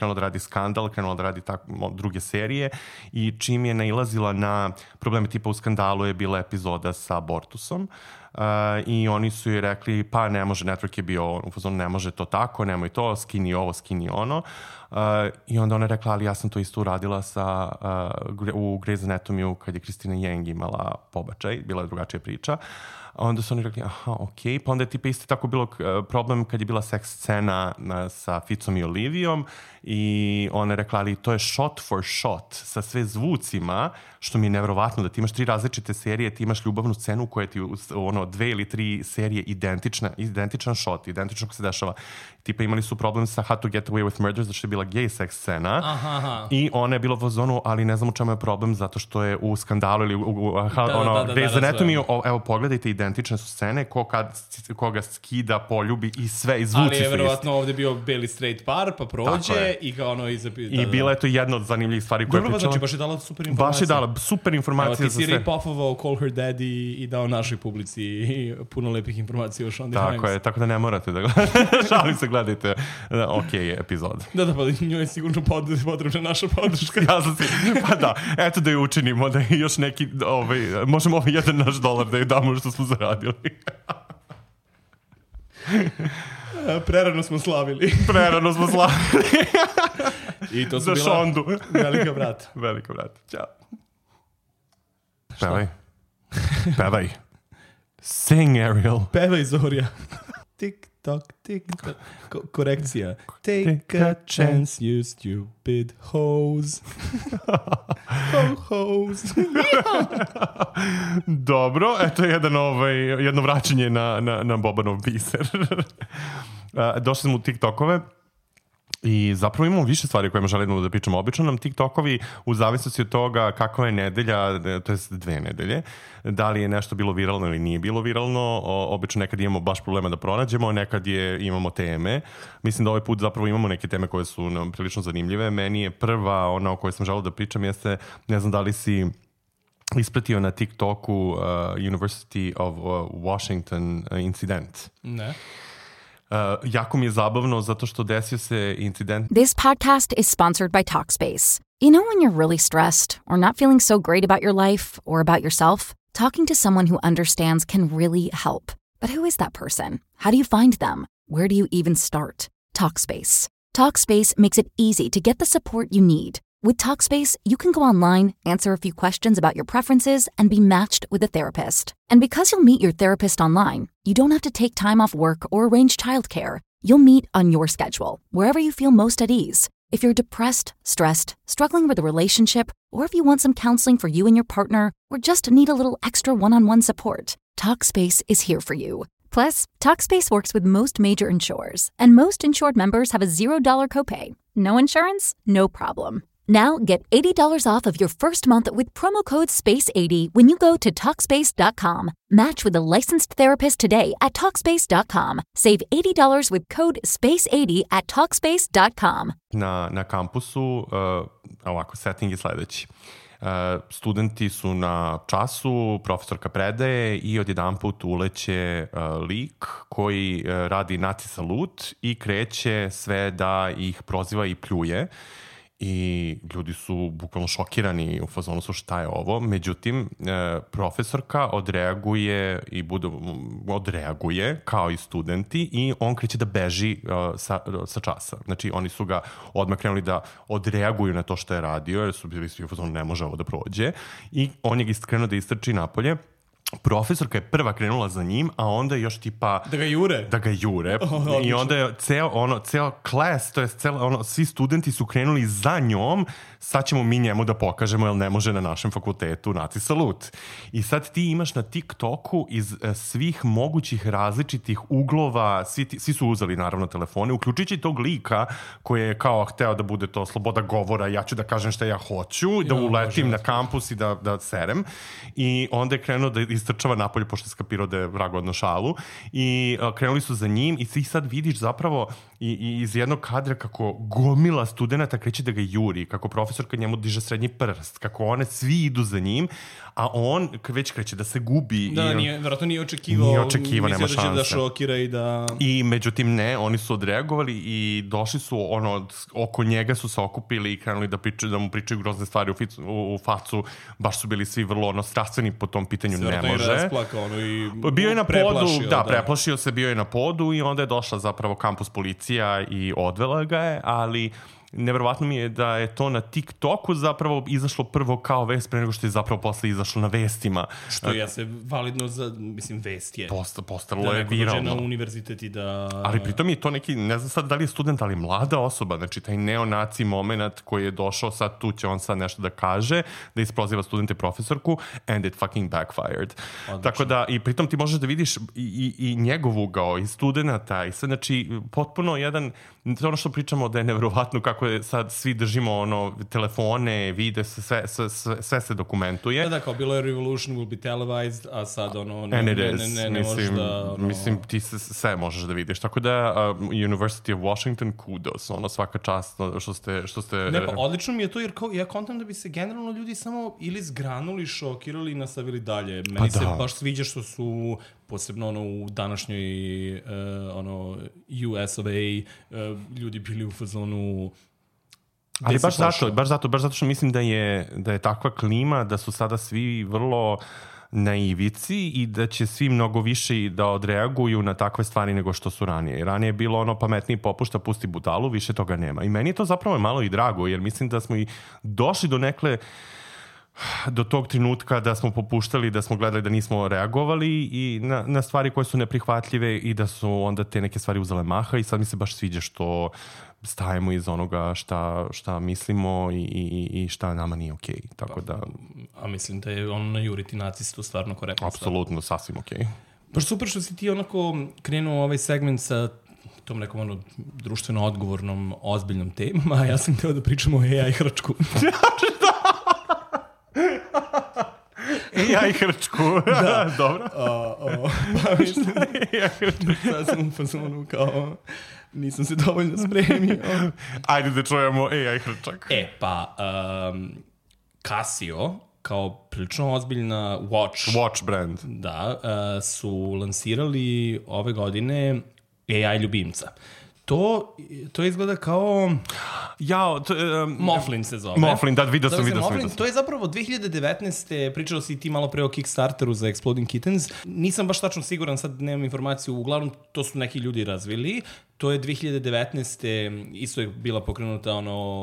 krenula da radi Skandal, krenula da radi druge serije i čim je nailazila na probleme tipa u Skandalu je bila epizoda sa abortusom. I oni su joj rekli pa ne može, network je bio u fazonu ne može to tako, nemoj to, skini ovo, skini ono. I onda ona je rekla ali ja sam to isto uradila u Grey's Anatomiju kad je Christina Yang imala pobačaj, bila je drugačija priča. Onda su oni rekli, aha, okej. Pa onda je tipa isto tako bilo problem kad je bila seks scena sa Ficom i Olivijom i ona je rekla, ali to je shot for shot sa sve zvucima, što mi je nevjerovatno da ti imaš 3 različite serije, ti imaš ljubavnu scenu koja ti 2 ili 3 serije identičan shot, identično kako se dešava. Tipa imali su problem sa How to Get Away with Murder, zato što je bila gay seks scena. Aha. I ona je bila u zonu, ali ne znam u čemu je problem, zato što je u Skandalu ili Grey's Anatomiju, evo pogledajte, identične su scene, koga skida, poljubi i sve, i zvuci su isti. Ali je verovatno ovde bio beli straight par, pa prođe i kao ono I bila je to jedna od zanimljivih stvari koje je pričala. Znači, baš je dala super informacije. Baš je dala super informacije za sve. Evo, ti si rip-offovao Call Her Daddy i dao našoj publici puno lepih informacija o Shonda Rhimes. Tako je, tako da ne morate da gledate. Šalim se, gledajte. Okej, epizod. Da, pa njoj je sigurno potrebna naša podrška. Ja sam si, pa da, eto da je učinimo, da je još neki, možemo ovaj jedan naš $1 da je damo što smo zaradili. Prerano smo slavili. I to su za bila Šondu. Velika vrata. Velika vrata. Ćao. Pevaj. Sing, Ariel. Pevaj, Zorija. Tik-tok, tik-tok. Korekcija. Take a chance, you stupid hoes. Hoes. Dobro, eto jedno vraćanje na Bobanov biser. Došli smo u TikTokove. I zapravo imamo više stvari o kojima želimo da pričamo. Obično nam TikTokovi u zavisnosti od toga kakva je nedelja, to je 2 nedelje, da li je nešto bilo viralno ili nije bilo viralno. Obično nekad imamo baš problema da pronađemo, nekad imamo teme. Mislim da ovaj put zapravo imamo neke teme koje su nam prilično zanimljive. Meni je prva, ona o kojoj sam želeo da pričam, jeste, ne znam da li si ispratio na TikToku University of Washington incident. Ne. Jako mi je zabavno zato što desio se incident. This podcast is sponsored by Talkspace. You know when you're really stressed or not feeling so great about your life or about yourself? Talking to someone who understands can really help. But who is that person? How do you find them? Where do you even start? Talkspace. Talkspace makes it easy to get the support you need. With Talkspace, you can go online, answer a few questions about your preferences, and be matched with a therapist. And because you'll meet your therapist online, you don't have to take time off work or arrange childcare. You'll meet on your schedule, wherever you feel most at ease. If you're depressed, stressed, struggling with a relationship, or if you want some counseling for you and your partner, or just need a little extra one-on-one support, Talkspace is here for you. Plus, Talkspace works with most major insurers, and most insured members have a $0 copay. No insurance? No problem. Now get $80 off of your first month with promo code SPACE80 when you go to Talkspace.com. Match with a licensed therapist today at Talkspace.com. Save $80 with code SPACE80 at Talkspace.com. Na kampusu, ovako, setting je sledeći. Studenti su na času, profesorka predaje i odjedanput uleće lik koji radi naci salut i kreće sve da ih proziva i pljuje. I ljudi su bukvalno šokirani u fazonu su šta je ovo. Međutim, profesorka odreaguje kao i studenti i on kreće da beži sa časa. Znači, oni su ga odmah krenuli da odreaguju na to što je radio, jer su bili svi u fazonu ne može ovo da prođe. I on je krenuo da istrči napolje. Profesorka je prva krenula za njim, a onda je još tipa... Da ga jure. I onda je ceo klas, to je svi studenti su krenuli za njom, sad ćemo mi njemu da pokažemo, jer ne može na našem fakultetu naci salut. I sad ti imaš na TikToku iz svih mogućih različitih uglova, svi su uzeli naravno telefone, uključujući tog lika koji je kao hteo da bude to sloboda govora, ja ću da kažem šta ja hoću, da uletim na kampus i da serem. I onda je krenuo da istrčava napolje pošto je skapirao da je vrag odno šalu i krenuli su za njim i ti sad vidiš zapravo i iz jednog kadra kako gomila studenta kreće da ga juri, kako profesorka njemu diže srednji prst, kako one svi idu za njim, a on već kreće da se gubi. Da, vjerojatno nije očekivao. Nije očekivao, nema šanse. Mislio da će da šokira i da... I međutim ne, oni su odreagovali i došli su, oko njega su se okupili i krenuli da mu pričaju grozne stvari u facu. Baš su bili svi vrlo strastveni po tom pitanju, ne može. Sve rasplakao, i bio je na podu, da, preplašio se, bio je na podu i onda je došla zapravo kampus policija i odvela ga je, ali neverovatno mi je da je to na TikToku zapravo izašlo prvo kao vest pre nego što je zapravo posle izašlo na vestima. Što ja se validno za, vest je. Postalo je viralno. Da neko dođe na univerzitet i da... Ali pritom je to neki, ne znam sad da li je student, ali mlada osoba, znači taj neonaci moment koji je došao, sad tu će on sad nešto da kaže, da isproziva studente i profesorku, and it fucking backfired. Odlično. Tako da, i pritom ti možeš da vidiš i njegov ugao, i studenta, i sve, znači, potpuno jedan, to ono što pričamo da je neverovatno kako je sad svi držimo telefone, vide se, sve se dokumentuje. Da, kao bilo je Revolution will be televised, a sad ne možeš da... Mislim, ti sve možeš da vidiš. Tako da University of Washington, kudos, svaka čast što ste... Ne, pa odlično mi je to, jer ja kontam da bi se generalno ljudi samo ili zgranuli, šokirali i nastavili dalje. Meni se baš sviđa što su posebno u današnjoj US of A ljudi bili u fazonu. Ali baš zato što mislim da je takva klima da su sada svi vrlo na ivici i da će svi mnogo više da odreaguju na takve stvari nego što su ranije. Ranije je bilo pametniji popušta, pusti butalu, više toga nema. I meni je to zapravo malo i drago, jer mislim da smo i došli do tog trenutka da smo popuštali, da smo gledali da nismo reagovali i na stvari koje su neprihvatljive i da su onda te neke stvari uzele maha i sad mi se baš sviđa što stajemo iz onoga šta mislimo i šta nama nije okej. Tako da... A mislim da je na juriti nacistu stvarno korektno. Apsolutno, sasvim okej. Baš super što si ti krenuo ovaj segment sa tom nekom društveno odgovornom, ozbiljnom temom, a ja sam hteo da pričamo o AI hrčku. AI hrčku. Da. Dobro. Pa mislim, sad sam u fazonu kao... Nisam se dovoljno spremio. Ajde da čujemo AI hrčak. Pa, Casio, kao prilično ozbiljna watch brand. Da, su lansirali ove godine AI ljubimca. To izgleda kao... Moflin se zove. Moflin, da, vidio sam. To je zapravo 2019. Pričalo si ti malo pre o Kickstarteru za Exploding Kittens. Nisam baš tačno siguran, sad nemam informaciju. Uglavnom, to su neki ljudi razvili. To je 2019. Isto je bila pokrenuta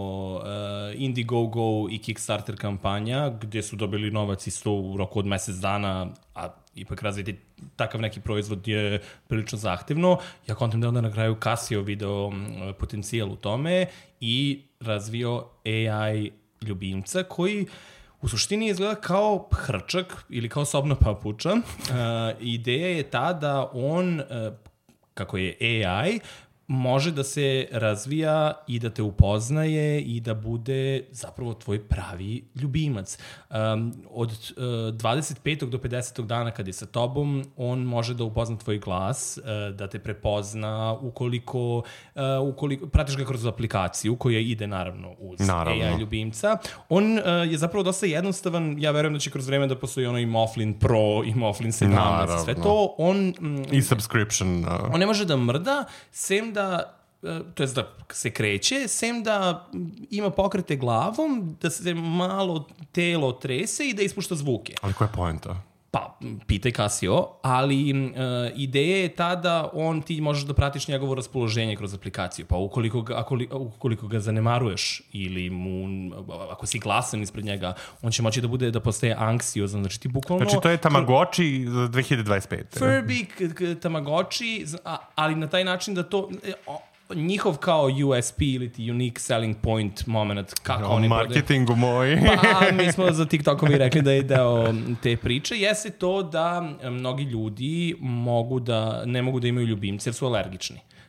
Indiegogo i Kickstarter kampanja, gde su dobili novac isto u roku od mesec dana, a ipak razviti takav neki proizvod je prilično zahtevno. Ja kontam da onda na kraju Casio video potencijal u tome i razvio AI ljubimca koji u suštini izgleda kao hrčak ili kao sobna papuča. Ideja je ta da on, kako je AI, može da se razvija i da te upoznaje i da bude zapravo tvoj pravi ljubimac. Od 25. do 50. dana kad je sa tobom, on može da upozna tvoj glas, da te prepozna ukoliko pratiš ga kroz aplikaciju koja ide naravno uz AI ljubimca. On je zapravo dosta jednostavan. Ja verujem da će kroz vreme da postoji i Moflin Pro i Moflin 17. Sve to i subscription. On ne može da mrda, sem da, to je da se kreće, sem da ima pokrete glavom, da se malo telo trese i da ispušta zvuke. Ali koja je poenta? Pa, pitaj Casio, ali ideja je ta da ti možeš da pratiš njegovo raspoloženje kroz aplikaciju. Pa ukoliko ga zanemaruješ ili ako si glasan ispred njega, on će moći da postaje anksiozan. Znači ti bukvalno... Znači to je Tamagotchi za 2025. Furby Tamagotchi, ali na taj način da to... njihov kao USP ili ti unique selling point moment kako oni prodaju. Marketingu moj. Pa mi smo za TikTokovi rekli da je deo te priče. Jeste to da mnogi ljudi ne mogu da imaju ljubimce jer su alergični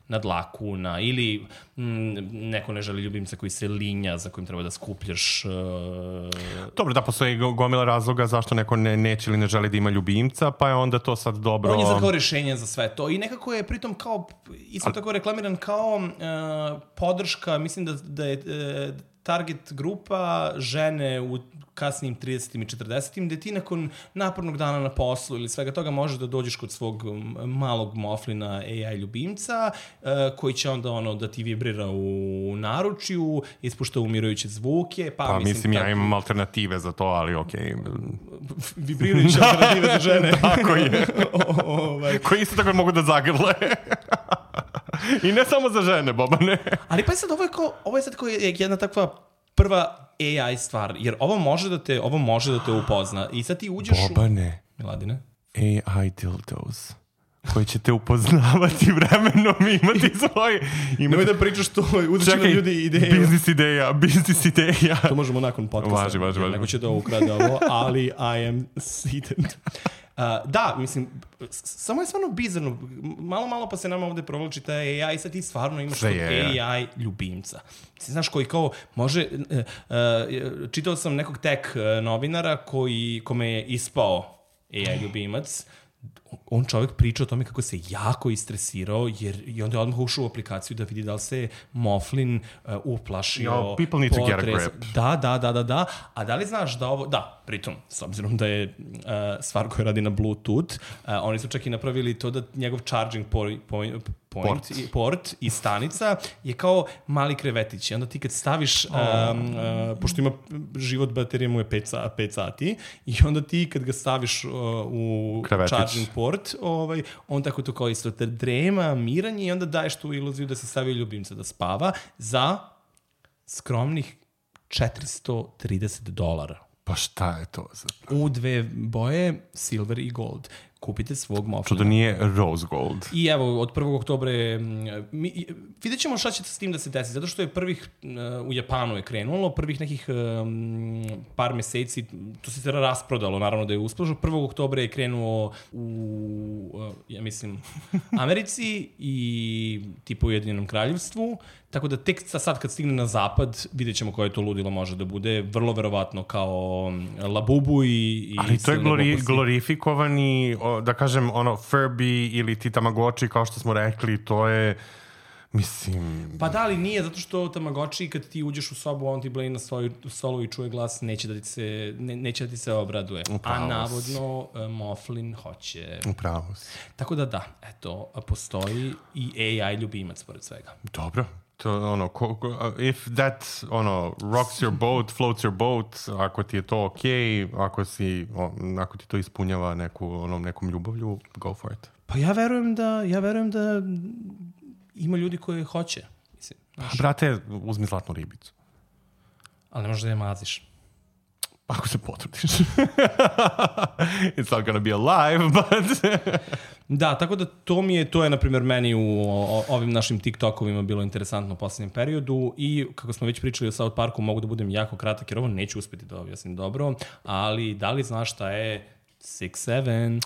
na dlaku, ili neko ne želi ljubimca koji se linja, za kojim treba da skupljaš. Dobro, da postoji gomila razloga zašto neko neće ili ne želi da ima ljubimca, pa je onda to sad dobro. On je sad kao rješenje za sve to i nekako je pritom kao, isto tako reklamiran kao podrška, mislim da je target grupa žene u kasnijim 30. i 40. gde ti nakon napornog dana na poslu ili svega toga možeš da dođeš kod svog malog moflina AI ljubimca koji će onda da ti vibrira u naručju, ispušta umirujuće zvuke. Pa mislim ja imam alternative za to, ali okej. Vibrirajuće alternative za žene. Tako je. Koji isto tako mogu da zagrle. I ne samo za žene, Bobane. Ali pa sad, ovo je sad kao jedna takva prva AI stvar, jer ovo može da te upozna. I sad ti uđeš Bobane. Miladine? AI dildos koji će te upoznavati vremenom i imati svoje... Nemoj da pričaš to, uzeti na ljudi ideju. Biznis ideja. To možemo nakon podcasta. Važi. Neko će da ukrade ovo, ali I am seated. Da, mislim, samo je stvarno bizarno. Malo pa se nama ovde provlači ta AI i sad ti stvarno imaš AI ljubimca. Mislim, znaš, koji kao može... čitao sam nekog tech novinara kome je ispao AI ljubimac. On čovjek priča o tome kako se jako istresirao i onda je odmah ušao u aplikaciju da vidi da li se Moflin uplašio. People need to get a grip. Da. A da li znaš da ovo... Da, pritom, s obzirom da je stvar koja radi na Bluetooth, oni su čak i napravili to da njegov charging port i stanica je kao mali krevetić. I onda ti kad staviš, pošto ima život baterije mu je 5 sati, i onda ti kad ga staviš u krevetić. Charging port, on tako to kao isto drema, miranje, i onda daješ tu iluziju da se stavi ljubimca da spava za skromnih $430. Pa šta je to za... U 2 boje, silver i gold. Kupite svog Moflina. Što da nije rose gold. I evo, od 1. oktobra vidjet ćemo šta će s tim da se desi, zato što je u Japanu je krenulo, prvih nekih par meseci, to se rasprodalo, naravno da je uspešno. 1. oktobra je krenuo u, ja mislim, Americi i tipa u Ujedinjenom kraljevstvu, tako da tek sad kad stigne na zapad, vidjet ćemo koje to ludilo može da bude, vrlo verovatno kao Labubu i ali to je glorifikovani, da kažem, Furby ili ti Tamagotchi, kao što smo rekli, to je, mislim... Pa da, ali nije, zato što Tamagotchi, kad ti uđeš u sobu, on ti bleji na stolu i čuje glas, neće da ti se obraduje. A navodno Moflin hoće. Upravo si. Tako da, eto, postoji i AI ljubimac, pored svega. Dobro. To if that rocks your boat, floats your boat, ako ti je to okej, ako ti to ispunjava nekom ljubavlju, go for it. Pa ja verujem da ima ljudi koji hoće. Mislim, brate, uzmi zlatnu ribicu. Ali ne možeš da je maziš. Ako se potrudiš. It's not gonna be alive, but... Da, tako da to je, na primjer, meni u ovim našim TikTokovima bilo interesantno u posljednjem periodu, i kako smo već pričali o South Parku, mogu da budem jako kratak, jer ovo neću uspjeti da objasnim dobro, ali da li znaš šta je 6'7"?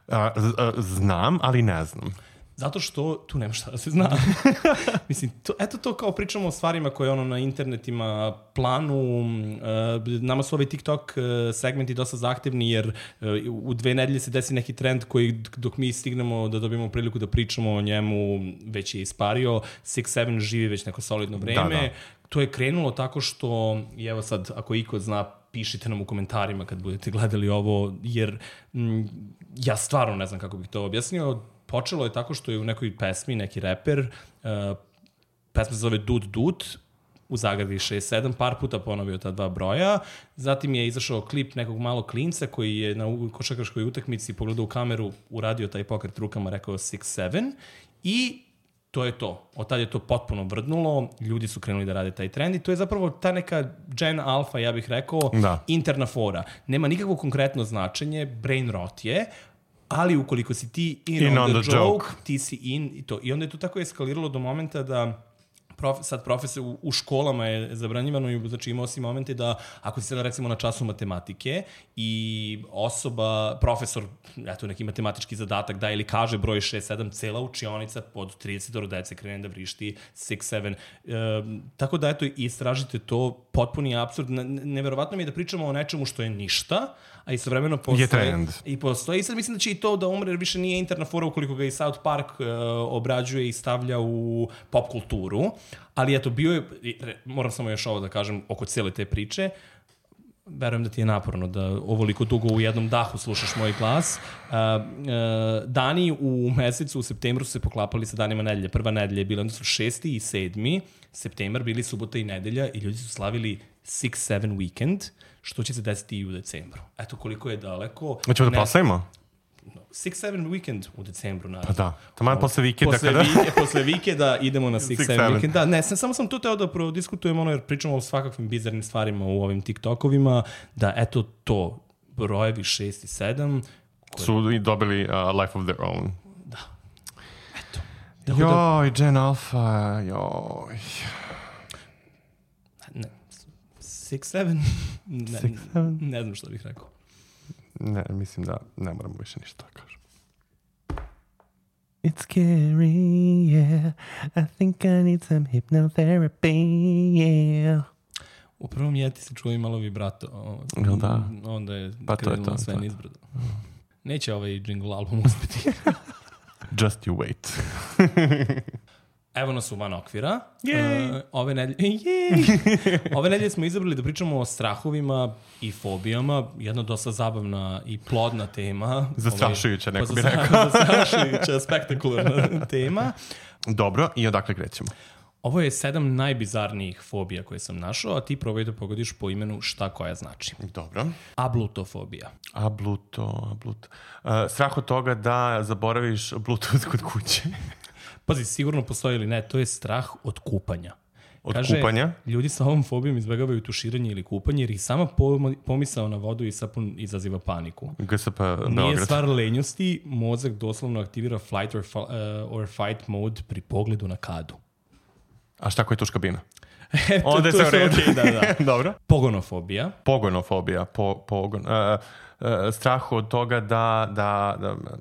Znam, ali ne znam. Zato što tu nema šta da se zna. Mislim, to kao pričamo o stvarima koje na internetima planu. Nama su ovi TikTok segmenti dosta zahtevni, jer u 2 nedelje se desi neki trend koji, dok mi stignemo da dobijemo priliku da pričamo o njemu, već je ispario. 6'7" živi već neko solidno vreme. Da. To je krenulo tako što, i evo sad, ako iko zna, pišite nam u komentarima kad budete gledali ovo, jer ja stvarno ne znam kako bih to objasnio. Počelo je tako što je u nekoj pesmi neki reper, pesma se zove Dud Dud, u zagradi 6'7", par puta ponovio ta 2 broja, zatim je izašao klip nekog malog klinca koji je na košarkaškoj utakmici pogledao u kameru, uradio taj pokret rukama, rekao 6'7", i to je to. Od tada je to potpuno vrdnulo, ljudi su krenuli da rade taj trend i to je zapravo ta neka Gen Alpha, ja bih rekao, interna fora. Nema nikakvo konkretno značenje, brain rot je, ali ukoliko si ti in on the joke, ti si in i to. I onda je to tako eskaliralo do momenta da sad profesor u školama je zabranjivano i znači imao si momente da ako si sada recimo na času matematike i profesor, eto neki matematički zadatak da ili kaže broj 6, 7, cela učionica pod 30 dece krene da vrišti 6, 7. Tako da eto istražite to, potpuni apsurd. Neverovatno mi je da pričamo o nečemu što je ništa, a istovremeno postoji. I sad mislim da će i to da umre, jer više nije interna fora ukoliko ga i South Park obrađuje i stavlja u pop kulturu. Ali eto, bio je, moram samo još ovo da kažem oko cijele te priče, verujem da ti je naporno da ovoliko dugo u jednom dahu slušaš moj glas. Dani u mesecu, u septembru su se poklapali sa danima nedelje. Prva nedelja je bila, onda su 6. i 7. septembar bili subota i nedelja i ljudi su slavili 6-7 weekend, što će se desiti i u decembru. Eto koliko je daleko. Hoćemo da proslavimo? 6-7 weekend u decembru, naravno. Pa da, tamo posle vikenda. Posle vikenda idemo na 6-7 weekend. Da, ne, samo sam tu teo da prodiskutujem jer pričamo o svakakvim bizarnim stvarima u ovim TikTokovima, da eto to, brojevi 6 i 7 su i dobili life of their own. Da. Eto. Joj, Gen Alpha, joj. Ne, 6-7? Ne znam što bih rekao. Ne, mislim da ne moramo više ništa da kažem. It's scary, yeah. I think I need some hypnotherapy, yeah. U prvom jeti se čuje malo vibrato. Da. Onda je pa krenulo sve nizbrdo. Neće ovaj jingle album uspeti. Just you wait. Evo nas u van okvira. Ove nedelje smo izabrali da pričamo o strahovima i fobijama. Jedna dosta zabavna i plodna tema. Zastrašujuća, neko bi rekao. Zastrašujuća, spektakularna tema. Dobro, i odakle krećemo? Ovo je 7 najbizarnijih fobija koje sam našao, a ti probaj da pogodiš po imenu šta koja znači. Dobro. Ablutofobija. Abluto. Strah od toga da zaboraviš Bluetooth kod kuće. Pazi, sigurno postoji ili ne, to je strah od kupanja. Kupanja? Ljudi sa ovom fobijom izbjegavaju tuširanje ili kupanje jer ih sama pomisao na vodu i sapun izaziva paniku. GSP Beograd. Nije stvar lenjosti, mozak doslovno aktivira flight or fight mode pri pogledu na kadu. A šta koja je tuš kabina? Onda je sve u redu. Da. Dobro. Pogonofobija. Strah od toga da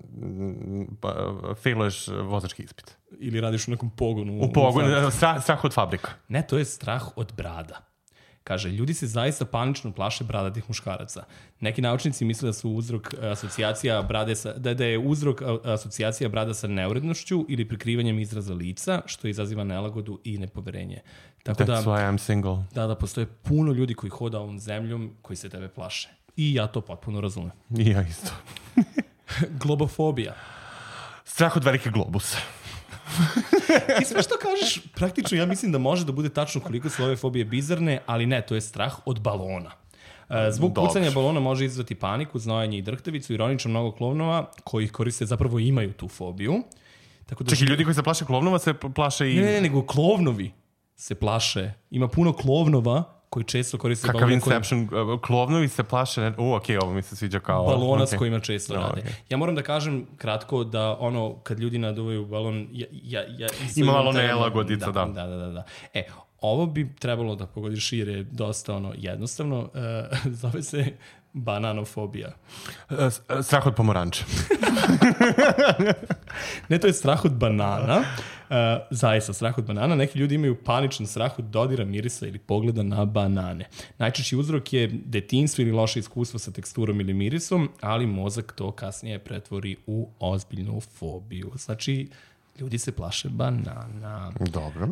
failuješ vozački ispit. Ili radiš u nekom pogonu. Strah od fabrika. Ne, to je strah od brada. Kaže, ljudi se zaista panično plaše bradatih muškaraca. Neki naučnici misle da su uzrok asocijacija brade da je uzrok asocijacija brada sa neurednošću ili prikrivanjem izraza lica, što izaziva nelagodu i nepoverenje. Tako That's why I'm single. Da, postoje puno ljudi koji hoda ovom zemljom koji se tebe plaše. I ja to potpuno razumem. I ja isto. Globofobija. Strah od velike globusa. Ti sve što kažeš, praktično ja mislim da može da bude tačno koliko su ove fobije bizarne, ali ne, to je strah od balona. Zvuk pucanja balona može izvati paniku, znojanje i drhtavicu. Ironično, mnogo klovnova koji ih koriste zapravo imaju tu fobiju. Čekaj, ljudi koji se plaše klovnova se plaše i... Ne, nego klovnovi se plaše. Ima puno klovnova koji često koriste balona. Kakav Inception, klovnovi se plaše, ovo mi se sviđa kao... Balona s kojima često rade. Okay. Ja moram da kažem kratko da kad ljudi naduvaju balon... Ima malo nelagodica, da. Da. Ovo bi trebalo da pogodiš jer je dosta jednostavno. Zove se bananofobija. Strah od pomoranča. Ne, to je strah od banana. Zaista, strah od banana. Neki ljudi imaju paničan strah od dodira, mirisa ili pogleda na banane. Najčešći uzrok je detinjstvo ili loše iskustvo sa teksturom ili mirisom, ali mozak to kasnije pretvori u ozbiljnu fobiju. Znači, ljudi se plaše banana. Dobro.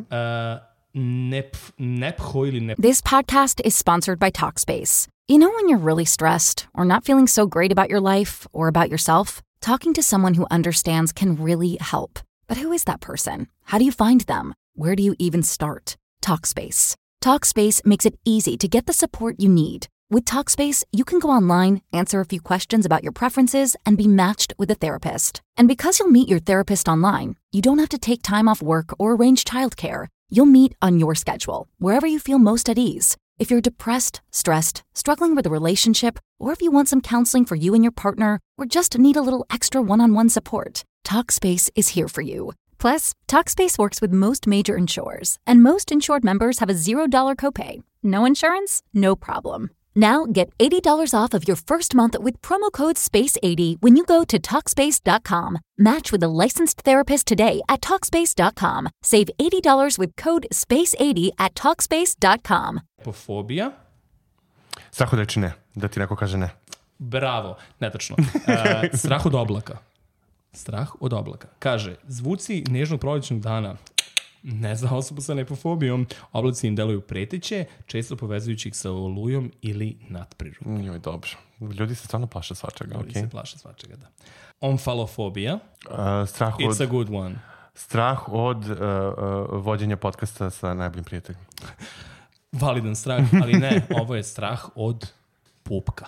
This podcast is sponsored by Talkspace. You know when you're really stressed or not feeling so great about your life or about yourself? Talking to someone who understands can really help. But who is that person? How do you find them? Where do you even start? Talkspace. Talkspace makes it easy to get the support you need. With Talkspace, you can go online, answer a few questions about your preferences, and be matched with a therapist. And because you'll meet your therapist online, you don't have to take time off work or arrange childcare. You'll meet on your schedule, wherever you feel most at ease. If you're depressed, stressed, struggling with a relationship, or if you want some counseling for you and your partner, or just need a little extra one-on-one support, Talkspace is here for you. Plus, Talkspace works with most major insurers, and most insured members have a $0 copay. No insurance? No problem. Now get $80 off of your first month with promo code SPACE80 when you go to Talkspace.com. Match with a licensed therapist today at Talkspace.com. Save $80 with code SPACE80 at Talkspace.com. Fobija? Strah od reći ne, da ti neko kaže ne. Bravo, netačno. Strah od oblaka. Strah od oblaka. Kaže, zvuci nežnog prolećnog dana, ne za osobu sa nepofobijom, oblaci im deluju preteće, često povezujući ih sa olujom ili nadprirodom. Joj, dobro. Ljudi se stvarno plaše svačega. Ljudi se plaše svačega, da. Omfalofobija. Strah od... It's a good one. Strah od vođenja podcasta sa najboljim prijateljem. Validan strah, ali ne, ovo je strah od pupka.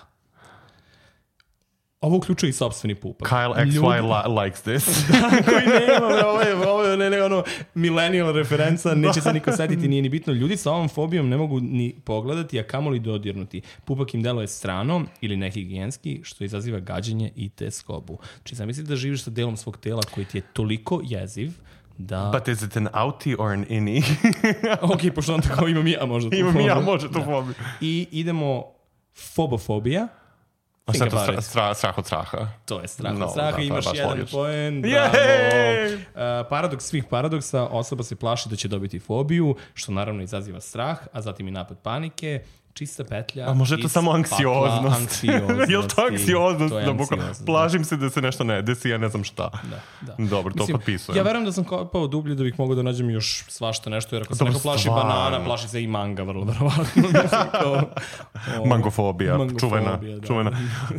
Ovo uključuje i sopstveni pupak. Kyle XY likes this. Koji nema, ovo je ono millennial referenca, neće se niko setiti, nije ni bitno. Ljudi sa ovom fobijom ne mogu ni pogledati, a kamoli dodirnuti. Pupak im deluje strano ili nehigijenski, što izaziva gađenje i teskobu. Znači, zamisli da živiš sa delom svog tela koji ti je toliko jeziv da... But is it an outie or an innie? Ok, pošto on tako imam ja možda tu fobiju. Imam ja možda tu fobiju. I idemo fobofobija. A šta je to strah od straha? To je strah od straha, imaš jedan poen. Paradoks svih paradoksa, osoba se plaši da će dobiti fobiju, što naravno izaziva strah, a zatim i napad panike, čista petlja. A može je to samo anksioznost? Je li to anksioznost? To je anksioznost. Plašim se da se nešto ne desi, ja ne znam šta. Da. Dobro, to potpisujem. Ja verujem da sam kopao dublje da bih mogao da nađem još svašta nešto, jer ako se neko plaši banana, plaši se i manga, vrlo verovatno. Mangofobija, čuvena.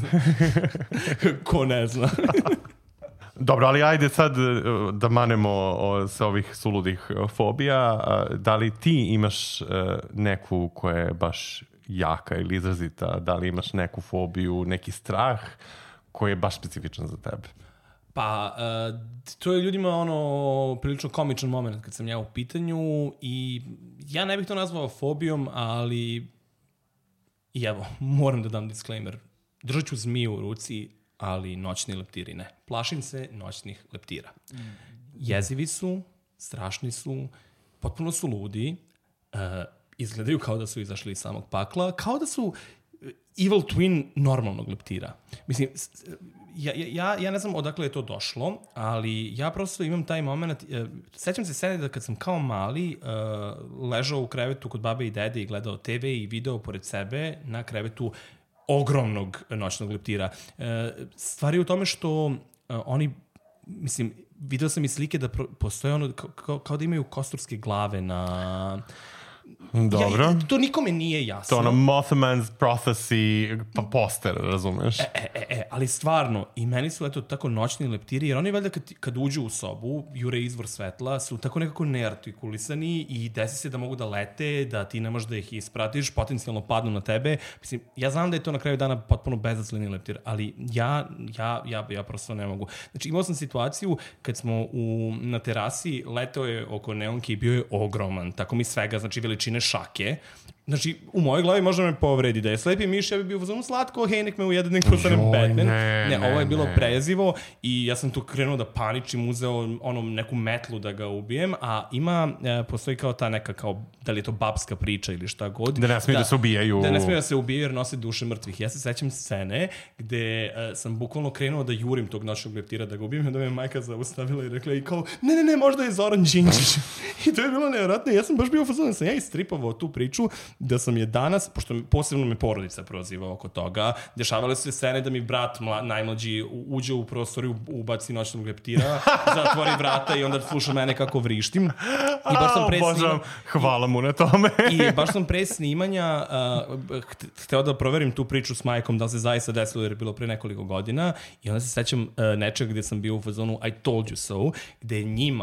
Ko ne zna. Dobro, ali ajde sad da manemo sa ovih suludih fobija. Da li ti imaš neku koja je baš jaka ili izrazita? Da li imaš neku fobiju, neki strah koji je baš specifičan za tebe? Pa, to je ljudima prilično komičan moment kad sam ja u pitanju i ja ne bih to nazvao fobijom, ali i evo, moram da dam disclaimer. Držat ću zmiju u ruci, ali noćni leptiri ne. Plašim se noćnih leptira. Jezivi su, strašni su, potpuno su ludi, izgledaju kao da su izašli iz samog pakla, kao da su evil twin normalnog leptira. Mislim, ja ne znam odakle je to došlo, ali ja prosto imam taj moment, sećam se scene da kad sam kao mali ležao u krevetu kod babe i dede i gledao TV i video pored sebe na krevetu ogromnog noćnog leptira. Stvar je u tome što oni, mislim, video sam i slike da postoje ono, kao da imaju kosturske glave na... Dobro. To nikome nije jasno. To ono Mothman's Prophecy poster, razumeš? Ali stvarno, i meni su eto tako noćni leptiri, jer oni valjda kad uđu u sobu, jure izvor svetla, su tako nekako neartikulisani i desi se da mogu da lete, da ti ne možeš da ih ispratiš, potencijalno padnu na tebe. Mislim, ja znam da je to na kraju dana potpuno bezasleni leptir, ali ja prosto ne mogu. Znači, imao sam situaciju kad smo na terasi, letao je oko neonke i bio je ogroman, tako mi svega, znači veličine šake. Znači, u mojoj glavi možda me povredi. Da je slepi miš, ja bi bio uzmano slatko, hej, nek me ujede, nek postanem Batman. Ovo je bilo prejezivo i ja sam tu krenuo da paničim, uzeo neku metlu da ga ubijem, a postoji kao ta neka, kao, da li je to babska priča ili šta god. Da ne smiju da se ubijaju. Da ne smiju da se ubijaju jer nose duše mrtvih. Ja se sećam scene gde sam bukvalno krenuo da jurim tog noćnog leptira da ga ubijem, i onda me majka zaustavila i rekla i kao, ne, možda je Zoran Đinđić. I to je bilo nevjerojatno. Ja sam baš bio fazon, sam ja istripovao tu priču da sam je danas, pošto posebno me porodica proziva oko toga, dešavale su se scene da mi brat najmlađi uđe u prostoriju, ubaci noćnog leptira, zatvori vrata i onda sluša mene kako vrištim. I baš sam hvala mu na tome. I baš sam pre snimanja hteo da proverim tu priču s majkom, da li se zaista desilo jer je bilo pre nekoliko godina, i onda se sećam nečega gde sam bio u fazonu I told you so, gde je njima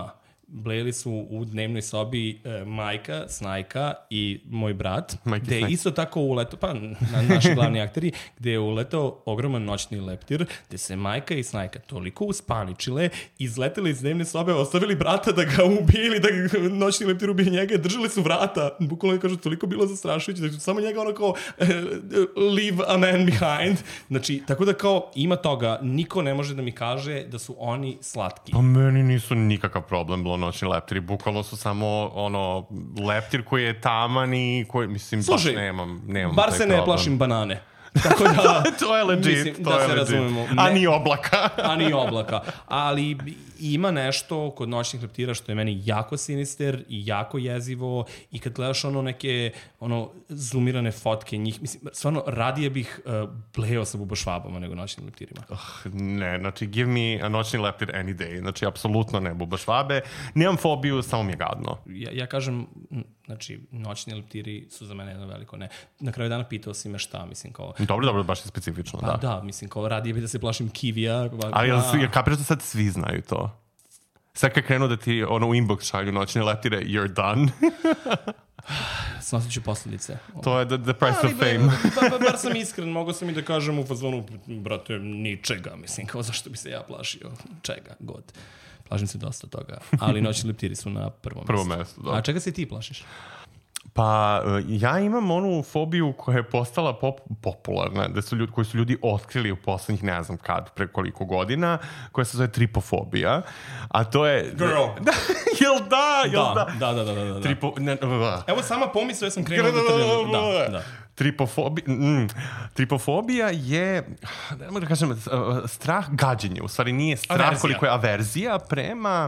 blejali su u dnevnoj sobi majka, Snajka i moj brat, gde je isto tako uletao, pa naši glavni akteri, gde je uletao ogroman noćni leptir, gde se majka i Snajka toliko uspaničile, izleteli iz dnevne sobe, ostavili brata da ga ubije ili da noćni leptir ubije njega, držali su vrata, bukvalno kažu, toliko bilo zastrašujuće, da su samo njega ono kao leave a man behind. Znači, tako da kao ima toga, niko ne može da mi kaže da su oni slatki. Pa meni nisu nikakav problem bilo noćni leptiri, bukvalno su samo ono leptir koji je taman i koji, mislim, slušaj, baš nemam bar se ne plašim banane. Tako da, to je legit, mislim, da se razumemo. A ni oblaka. A ni oblaka. Ali ima nešto kod noćnih leptira što je meni jako sinister i jako jezivo i kad gledaš neke zoomirane fotke njih, mislim, stvarno radije bih blejao sa bubašvabama nego noćnim leptirima. Ne, znači give me a noćni leptir any day. Znači, apsolutno ne bubašvabe. Nemam fobiju, samo mi je gadno. Ja kažem, znači, noćni leptiri su za mene jedno veliko ne. Na kraju dana pitao si me šta, mislim, kao... Dobro, baš je specifično, pa, da. mislim, kao radije bi da se plašim kivija. Ali kapiraš da sad svi znaju to? Sad kad krenu da ti u inbox šalju noćne leptire, you're done. Snosit ću posljedice. To je the price of fame. Bar sam iskren, mogo sam i da kažem u fazonu, brate, ničega, mislim, kao zašto bi se ja plašio, čega, god. Plašim se dosta toga, ali noćni leptiri su na prvom mjestu. Da. A čega se ti plašiš? Pa, ja imam onu fobiju koja je postala popularna, da su koji su ljudi otkrili u poslednjih, ne znam kad, pre koliko godina, koja se zove tripofobija. A to je... Girl! Jel da? Da. Evo sama pomisao, ja sam krenuo da. Tripofobija je, ne mogu da kažem, strah gađenja. U stvari nije strah koliko je averzija prema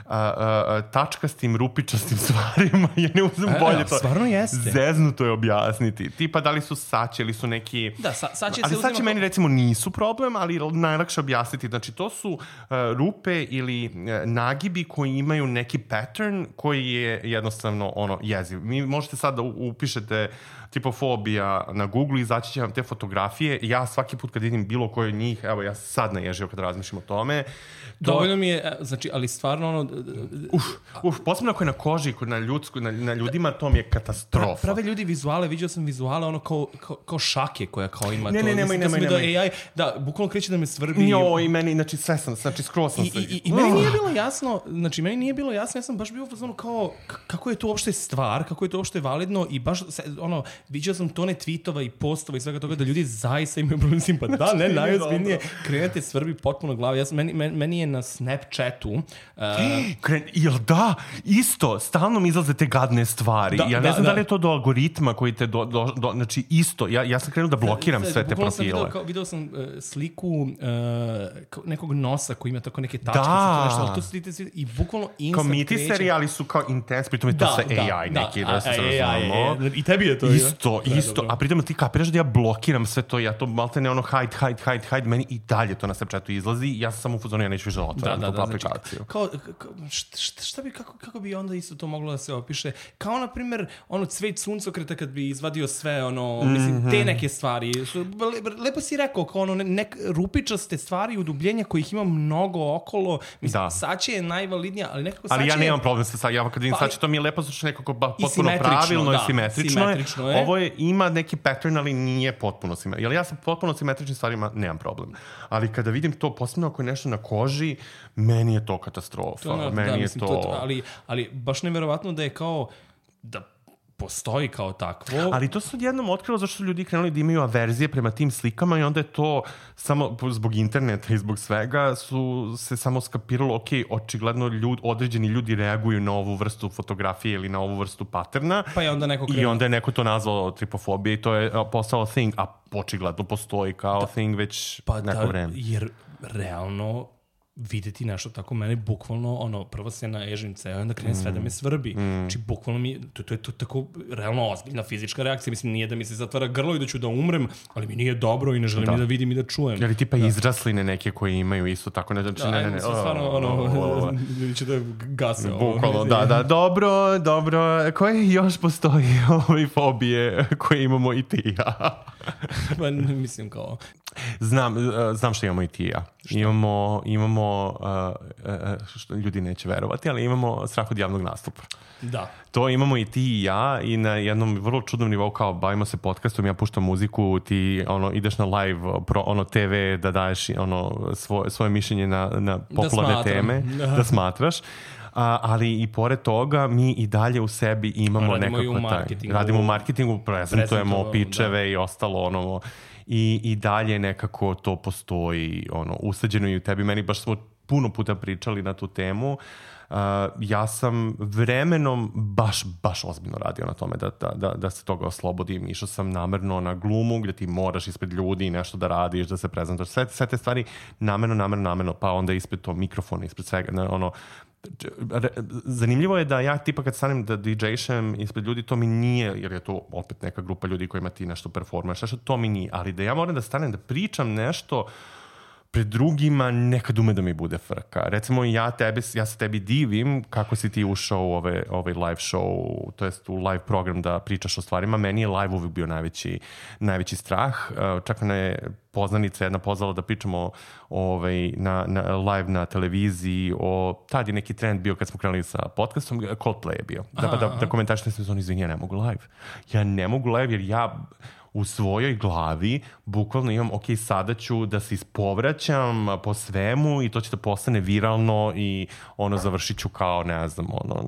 tačkastim, rupičastim stvarima. Ja ne uzem bolje to. Stvarno jeste. Zeznuto je objasniti. Tipa da li su saće ili su neki... Da, saće ali saće meni recimo nisu problem, ali najlakše objasniti. Znači to su rupe ili nagibi koji imaju neki pattern koji je jednostavno jeziv. Mi možete sad da upišete tripofobija na Google i izaći će vam te fotografije. Ja svaki put kad vidim bilo koju od njih, evo ja sad naježio kad razmišljam o tome. Dovoljno mi je, znači, ali stvarno posebno ako je na koži, na ljudima, to mi je katastrofa. Prave ljudi vizuale, vidio sam vizuale kao šake koja kao ima to. Nemoj. Da, bukvalno kreće da me svrbi. I meni, znači sve sam, znači skroz sam se... I meni nije bilo jasno, ja sam baš bio fazonu kao, kako je to uopšte stvar, kako je to uopšte validno i baš, vidio sam tone tweetova i postova i svega toga da ljudi zaista imaju problem s tim, pa da, ne, najozbiljnije, krenete svrbi potpuno glavu. Meni je na Snapchatu... Jel da? Isto, stalno mi izlaze te gadne stvari. Ja ne znam da li je to do algoritma koji te znači isto, ja sam krenuo da blokiram sve te profile. Video sam sliku nekog nosa koji ima tako neke tačke. I bukvalno instant kao miti serijali su kao intense, pritom je to sve AI neki, da se razumemo. I tebi je to. Isto. A pritom ti kapiraš da ja blokiram sve to, ja to malte ne hide, meni i dalje to na Snapchatu izlazi, ja sam samo u fazonu, ja neću više otvaram tu aplikaciju. Šta bi, kako bi onda isto to moglo da se opiše? Kao, na primjer, cvet suncokreta kad bi izvadio sve, mislim, te neke stvari. Lepo si rekao, kao rupičaste stvari, udubljenja kojih ima mnogo okolo. Mislim, saće je najvalidnija, ali nekako saće... Ali ja nemam problem sa saće, ja kad vidim saće, to mi je lepo zato što nekako potpuno pravilno i simetrično je. Ovo ima neki pattern, ali nije potpuno simetrično. Jer ja sa potpuno simetričnim stvarima nemam problem. Ali kada vidim to, posebno ako je nešto na koži, meni je to katastrofa. Ali baš neverovatno da je kao da postoji kao takvo. Ali to se odjednom otkrilo zašto su ljudi krenuli da imaju averzije prema tim slikama i onda je to samo zbog interneta i zbog svega su se samo skapiralo, ok, očigledno određeni ljudi reaguju na ovu vrstu fotografije ili na ovu vrstu paterna. Pa je onda neko krenuo. I onda je neko to nazvao tripofobija i to je postalo thing, a očigledno postoji kao thing već neko vreme. Jer realno videti nešto tako mene bukvalno prvo se naježim ceo i onda krene sve da me svrbi. Znači bukvalno to je tako realno ozbiljna fizička reakcija. Mislim, nije da mi se zatvara grlo i da ću da umrem, ali mi nije dobro i ne želim ni da vidim i da čujem. Ali tipa izrasline neke koje imaju isto tako. Znači, ne. Stvarno, ljudi će da gase. Bukvalno, da. Dobro. Koje još postoji ove fobije koje imamo i ti ja? Pa mislim kao... Znam što imamo i ti i ja. Imamo što ljudi neće verovati, ali imamo strah od javnog nastupa. Da. To imamo i ti i ja i na jednom vrlo čudnom nivou, kao bavimo se podcastom, ja puštam muziku, ti ideš na live TV da daješ svoje mišljenje na popularne teme, da smatraš. Ali i pored toga mi i dalje u sebi imamo radimo u marketingu, prezentujemo pičeve i ostalo i dalje nekako to postoji usađeno i u tebi. Meni baš smo puno puta pričali na tu temu. Ja sam vremenom baš ozbiljno radio na tome da se toga oslobodim. Išao sam namerno na glumu gdje ti moraš ispred ljudi nešto da radiš, da se prezentuješ. Sve te stvari namerno, pa onda ispred to mikrofona, ispred svega, zanimljivo je da ja tipa kad stanem da DJ-šem ispred ljudi, to mi nije, jer je to opet neka grupa ljudi kojima ti nešto performaš, to mi nije, ali da ja moram da stanem da pričam nešto pred drugima, nekad ume da mi bude frka. Recimo ja se tebi divim kako si ti ušao u ovaj live show, to jest u live program da pričaš o stvarima. Meni je live uvijek bio najveći strah. Čak me je poznanica jedna pozvala da pričamo live na televiziji. Tad je neki trend bio kad smo krenuli sa podcastom, Coldplay je bio. Da komentariš ne sam izvini, ja ne mogu live. Ja ne mogu live jer ja u svojoj glavi bukvalno imam, sada ću da se ispovraćam po svemu i to će da postane viralno i završit ću kao, ne znam,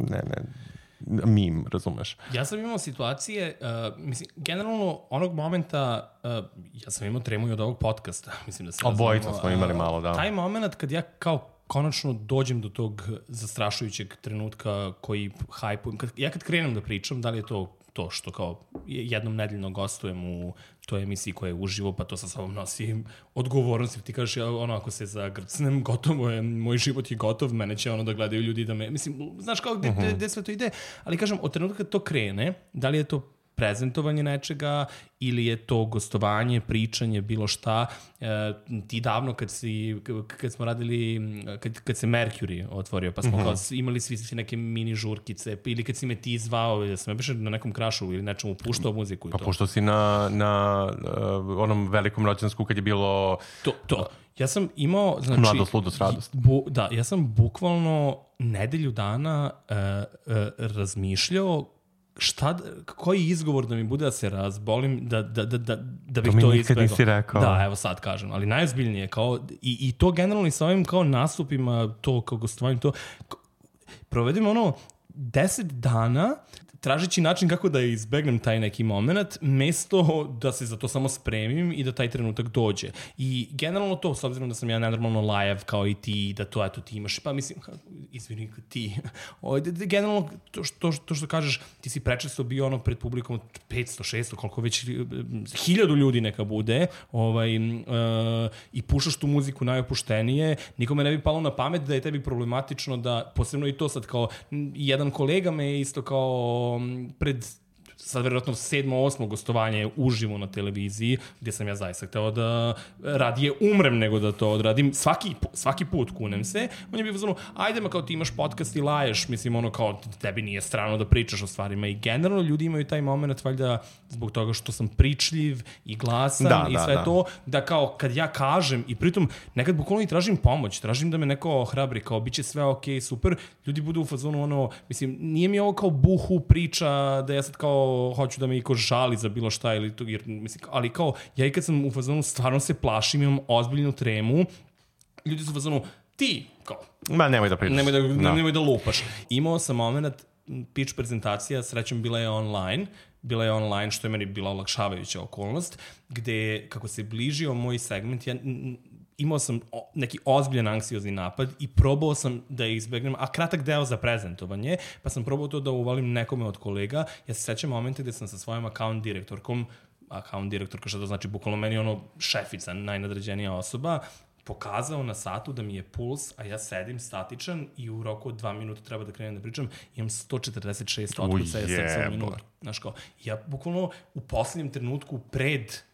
meme, razumeš? Ja sam imao situacije, generalno onog momenta, ja sam imao tremu i od ovog podcasta, mislim da se razumemo. Obojica smo imali malo, da. Taj moment kad ja kao konačno dođem do tog zastrašujućeg trenutka koji hajpujem, ja kad krenem da pričam, da li je to što kao jednom nedeljno gostujem u toj emisiji koja je uživo, pa to sa sobom nosi odgovornost. Ti kažeš, ako se zagrcnem, gotovo je, moj život je gotov, mene će da gledaju ljudi da me, mislim, znaš kao gde sve to ide, ali kažem, od trenutka kad to krene, da li je to prezentovanje nečega ili je to gostovanje, pričanje, bilo šta. Ti davno kad smo radili, kad se Mercury otvorio, pa smo kao imali svi neke mini žurkice, ili kad si me ti zvao, da sam me biše na nekom krašu ili nečemu puštao muziku. Pa puštao si na onom velikom rođensku kad je bilo... To. Ja sam imao... Znači, mladost, ludost, radost. Da, ja sam bukvalno nedelju dana razmišljao koji izgovor da mi bude da se razbolim, da bih to izbegao. Nikad nisi rekao. Da, evo sad kažem, ali najozbiljnije kao, i to generalno i sa ovim kao nastupima, to kao gostovanjem, to provedem 10 dana tražeći način kako da izbegnem taj neki moment, mesto da se za to samo spremim i da taj trenutak dođe. I generalno to, s obzirom da sam ja nenormalno live kao i ti, da to eto ti imaš, pa mislim, izvini, ti. Generalno, to što kažeš, ti si prečesto bio pred publikom 500, 600, koliko već 1000 ljudi neka bude, i pušaš tu muziku najopuštenije, nikome ne bi palo na pamet da je tebi problematično da, posebno i to sad kao, jedan kolega me je isto kao pred sad vjerojatno 7. 8. gostovanje uživo na televiziji, gdje sam ja zaista hteo da radije umrem nego da to odradim svaki put, kunem se. On je bio uzmano, ajde ma kao ti imaš podcast i laješ, mislim kao tebi nije strano da pričaš o stvarima, i generalno ljudi imaju taj moment valjda zbog toga što sam pričljiv i glasan i sve to, da kao kad ja kažem, i pritom nekad bukvalno i tražim pomoć, tražim da me neko ohrabri, kao bit će sve okej, super, ljudi budu u fazonu mislim, nije mi ovo kao buhu priča da ja sad kao hoću da me iko žali za bilo šta ili to, jer, mislim, ali kao ja i kad sam u fazonu stvarno se plašim, imam ozbiljnu tremu, ljudi su u fazonu ti, kao nemoj da pričaš, nemoj da lupaš. Imao sam moment, pitch prezentacija, srećom bila je online, što je meni bila olakšavajuća okolnost, gde kako se bližio moj segment, ja imao sam neki ozbiljan anksiozni napad i probao sam da izbegnem, a kratak deo za prezentovanje, pa sam probao to da uvalim nekome od kolega. Ja se sećam momente gde sam sa svojom account direktorka, što to znači bukvalno meni šefica, najnadređenija osoba, pokazao na satu da mi je puls, a ja sedim statičan i u roku od 2 minuta treba da krenem da pričam, imam 146 otkucaja srca u minutu. Znaš kao, ja bukvalno u posljednjem trenutku pred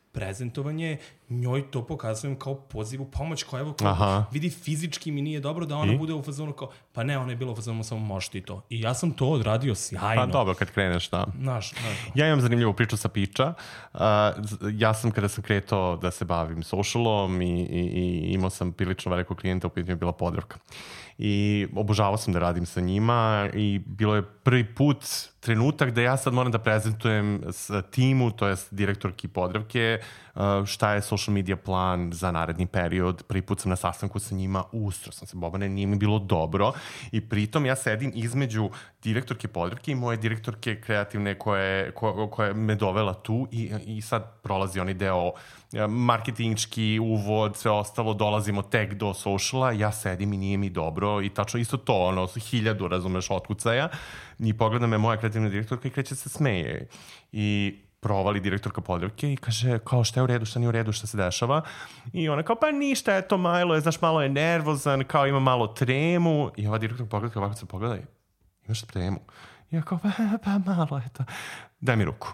prezentovanje, njoj to pokazujem kao poziv u pomoć, kao evo, vidi fizički mi nije dobro da ona bude u fazonu kao, pa ne, ona je bila u fazonu, samo možeš ti to. I ja sam to odradio sjajno. Pa dobro, kad kreneš, da. Naš. Ja imam zanimljivu priču sa Piča. Ja sam, kada sam kretao da se bavim socialom i imao sam prilično velikog klijenta, u pitanju je bila Podravka. I obožavao sam da radim sa njima i bilo je prvi put trenutak da ja sad moram da prezentujem timu, to jest direktorki Podravke, šta je social media plan za naredni period. Prvi put sam na sastanku sa njima, ustro sam se, Bobane, nije mi bilo dobro i pritom ja sedim između direktorke Podravke i moje direktorke kreativne koja me dovela tu i sad prolazi onaj deo marketinški uvod, sve ostalo, dolazimo tek do sociala, ja sedim i nije mi dobro i tačno isto to, 1000, razumeš, otkucaja i pogleda me moja kreativna direktorka i kreće se smeje i provali direktorka Podravke i kaže kao šta je u redu, šta nije u redu, šta se dešava i ona kao pa ništa, eto malo je nervozan, kao ima malo tremu i ova direktorka Podravke ovako se pogleda i imaš tremu? I ja kao pa malo, eto, daj mi ruku.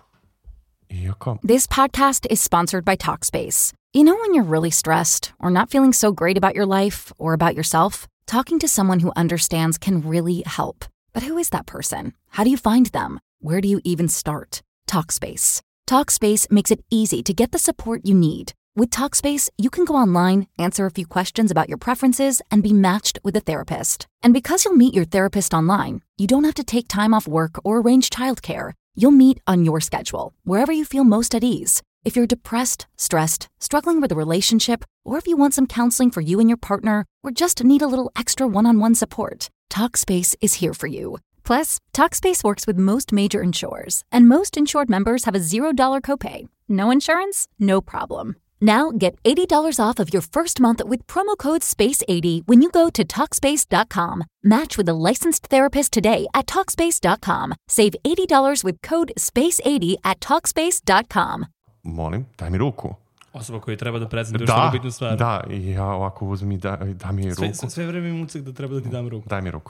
This podcast is sponsored by Talkspace. You know when you're really stressed or not feeling so great about your life or about yourself? Talking to someone who understands can really help. But who is that person? How do you find them? Where do you even start? Talkspace. Talkspace makes it easy to get the support you need. With Talkspace, you can go online, answer a few questions about your preferences, and be matched with a therapist. And because you'll meet your therapist online, you don't have to take time off work or arrange childcare. You'll meet on your schedule, wherever you feel most at ease. If you're depressed, stressed, struggling with a relationship, or if you want some counseling for you and your partner, or just need a little extra one-on-one support, Talkspace is here for you. Plus, Talkspace works with most major insurers, and most insured members have a $0 copay. No insurance? No problem. Now get $80 off of your first month with promo code SPACE80 when you go to Talkspace.com. Match with a licensed therapist today at Talkspace.com. Save $80 with code SPACE80 at Talkspace.com. Molim, daj mi ruku. Osoba koja treba da prezentuje što je bitnu stvar. Da, i ja ovako uzmem i da mi ruku. Sve vreme imam ucek da treba da ti dam ruku. Daj mi ruku.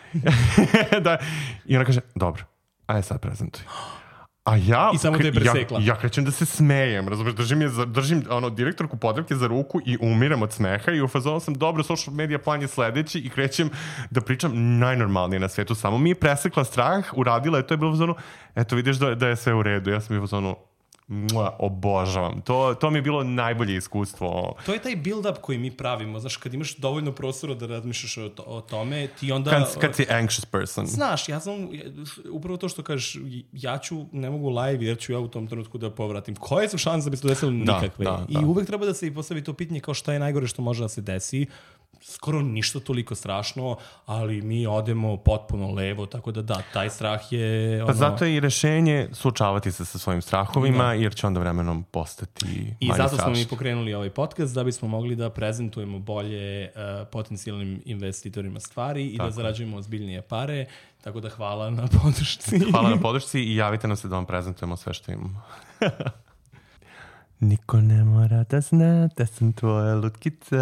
Da. I ona kaže, dobro, ajde sad prezentuj. A ja, I samo te je presekla. Ja krećem da se smejem, razumiješ, držim direktorku Podravke za ruku i umiram od smeha i u fazonu sam, dobro, social media plan je sledeći i krećem da pričam najnormalnije na svetu. Samo mi je presekla strah, uradila je, to je bilo u fazonu, eto vidiš da je sve u redu. Ja sam bio u fazonu, obožavam. To mi je bilo najbolje iskustvo. To je taj build-up koji mi pravimo. Znaš, kad imaš dovoljno prostora da razmišljaš o tome, ti onda... Kad si anxious person. Znaš, ja sam upravo to što kažeš, ne mogu live jer ću ja u tom trenutku da povratim. Koje su šanse da bi se desilo? Nikakve. I uvek treba da se i postavi to pitanje kao šta je najgore što može da se desi. Skoro ništa toliko strašno, ali mi odemo potpuno levo, tako da, taj strah je... Pa zato je i rešenje suočavati se sa svojim strahovima, jer će onda vremenom postati manje strašno. I zato smo mi pokrenuli ovaj podcast, da bismo mogli da prezentujemo bolje potencijalnim investitorima stvari i da zarađujemo ozbiljnije pare, tako da hvala na podršci. Hvala na podršci i javite nam se da vam prezentujemo sve što imamo. Niko ne mora da zna da sam tvoja lutkica.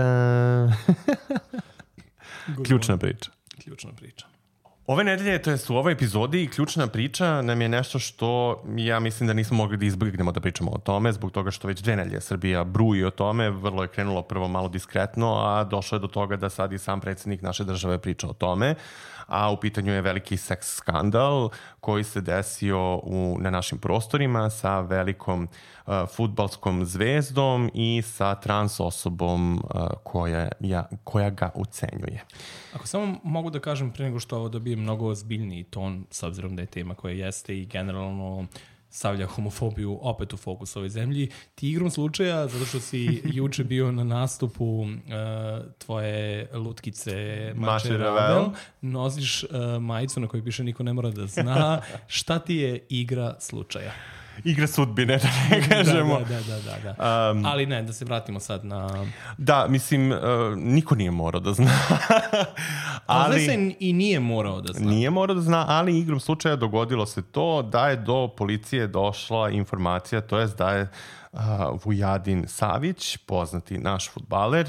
Ključna priča. Ove nedelje, to jest u ovoj epizodi, ključna priča nam je nešto što ja mislim da nismo mogli da izbjegnemo da pričamo o tome, zbog toga što već 2 nedelje Srbija bruji o tome, vrlo je krenulo prvo malo diskretno, a došlo je do toga da sad i sam predsjednik naše države priča o tome, a u pitanju je veliki seks skandal koji se desio na našim prostorima sa velikom fudbalskom zvezdom i sa trans osobom koja ga ucenjuje. Ako samo mogu da kažem pre nego što ovo dobije mnogo ozbiljniji ton, s obzirom da je tema koja jeste i generalno stavlja homofobiju opet u fokus ovoj zemlji, ti igrom slučaja, zato što si juče bio na nastupu tvoje lutkice Mače Ravel, nosiš majicu na kojoj piše niko ne mora da zna. Šta ti je igra slučaja? Igra sudbine, da ne kažemo. Da. Ali ne, da se vratimo sad na... Da, mislim, niko nije morao da zna. Ali se i nije morao da zna. Nije morao da zna, ali igrom slučaja dogodilo se to da je do policije došla informacija, to jest da je Vujadin Savić, poznati naš fudbaler,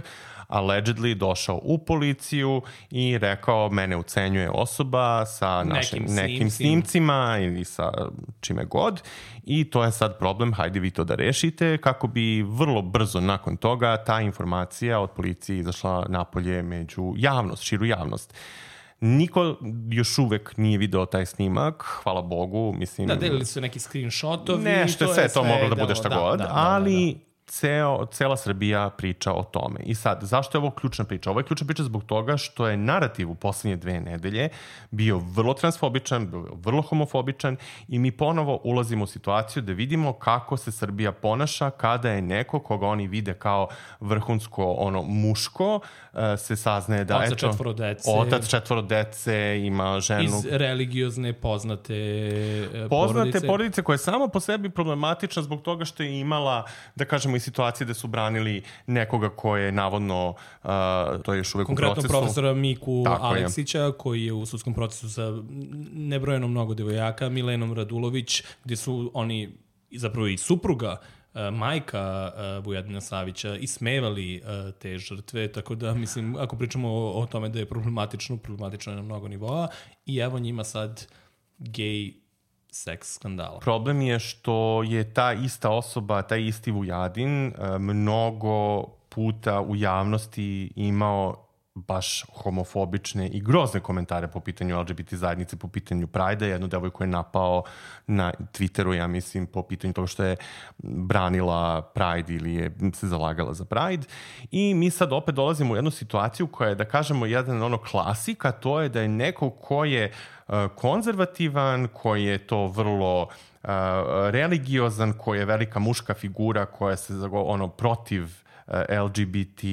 allegedly došao u policiju i rekao mene ucenjuje osoba sa nekim snimcima ili sa čime god i to je sad problem, hajde vi to da rešite, kako bi vrlo brzo nakon toga ta informacija od policije izašla napolje među javnost, širu javnost. Niko još uvek nije video taj snimak, hvala Bogu, mislim... Da, delili su neki screenshotovi. Nešto je sve to moglo da bude šta god, ali cela Srbija priča o tome. I sad, zašto je ovo ključna priča? Ovo je ključna priča zbog toga što je narativ u poslednje 2 nedelje bio vrlo transfobičan, vrlo homofobičan i mi ponovo ulazimo u situaciju da vidimo kako se Srbija ponaša kada je neko koga oni vide kao vrhunsko muško, se saznaje da otac 4 dece, ima ženu. Iz religiozne poznate porodice koja je sama po sebi problematična zbog toga što je imala, da kažemo, i situacije da su branili nekoga ko je navodno, to je još uvek u procesu. Konkretno profesora Miku Aleksića, koji je u sudskom procesu sa nebrojeno mnogo devojaka, Milenom Radulović, gdje su oni, zapravo i supruga, majka Vujadina Savića, ismevali te žrtve, tako da, mislim, ako pričamo o tome da je problematično je na mnogo nivoa i evo njima sad gej seks skandala. Problem je što je ta ista osoba, taj isti Vujadin, mnogo puta u javnosti imao baš homofobične i grozne komentare po pitanju LGBT zajednice, po pitanju Pride-a. Jednu devojku je napao na Twitteru, ja mislim, po pitanju toga što je branila Pride ili je se zalagala za Pride. I mi sad opet dolazimo u jednu situaciju koja je, da kažemo, jedan klasika, to je da je neko ko je konzervativan, koji je to vrlo religiozan, koji je velika muška figura koja se protiv LGBT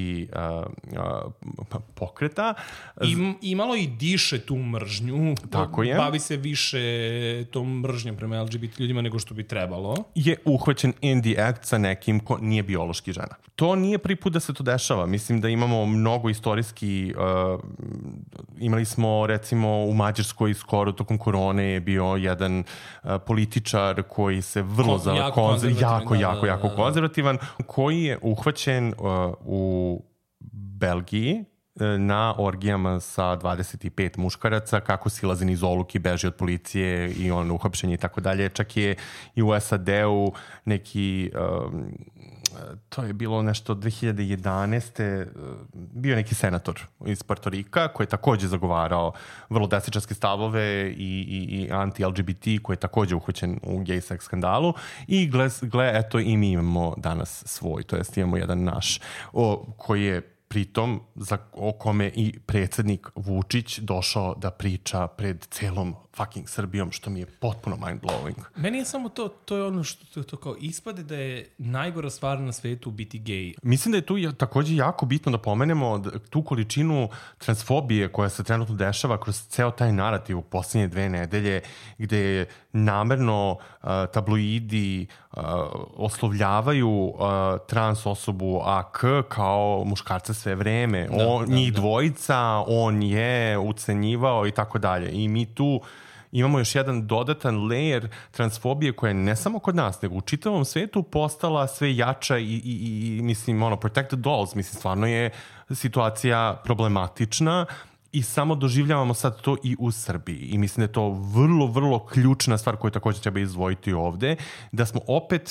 pokreta. I malo i diše tu mržnju. Tako je. Bavi se više tom mržnjom prema LGBT ljudima nego što bi trebalo. Je uhvaćen in the act sa nekim ko nije biološki žena. To nije prvi put da se to dešava. Mislim da imamo mnogo istorijski... imali smo, recimo, u Mađarskoj skoro tokom korone je bio jedan političar koji se vrlo... jako konzervativan, koji je uhvaćen u Belgiji na orgijama sa 25 muškaraca, kako silazi niz oluki, beži od policije i on uhapšenje i tako dalje. Čak je i u SAD-u neki... to je bilo nešto 2011. bio neki senator iz Puerto Rika koji je takođe zagovarao vrlo desničarske stavove i anti-LGBT, koji je takođe uhvaćen u gej seks skandalu i eto i mi imamo danas svoj, to jest imamo jedan naš koji je pritom o kome i predsjednik Vučić došao da priča pred celom fucking Srbijom, što mi je potpuno mind-blowing. Meni je samo to je ono što to kao ispade da je najgora stvar na svetu biti gej. Mislim da je tu takođe jako bitno da pomenemo tu količinu transfobije koja se trenutno dešava kroz ceo taj narativ u posljednje 2 nedelje, gde je namerno tabloidi oslovljavaju trans osobu AK kao muškarca sve vreme. Njih dvojica, on je ucenjivao i tako dalje. I mi tu imamo još jedan dodatan layer transfobije koja je ne samo kod nas, nego u čitavom svetu postala sve jača i mislim, protect the dolls, mislim, stvarno je situacija problematična i samo doživljavamo sad to i u Srbiji. I mislim da je to vrlo, vrlo ključna stvar koju također treba izdvojiti ovde, da smo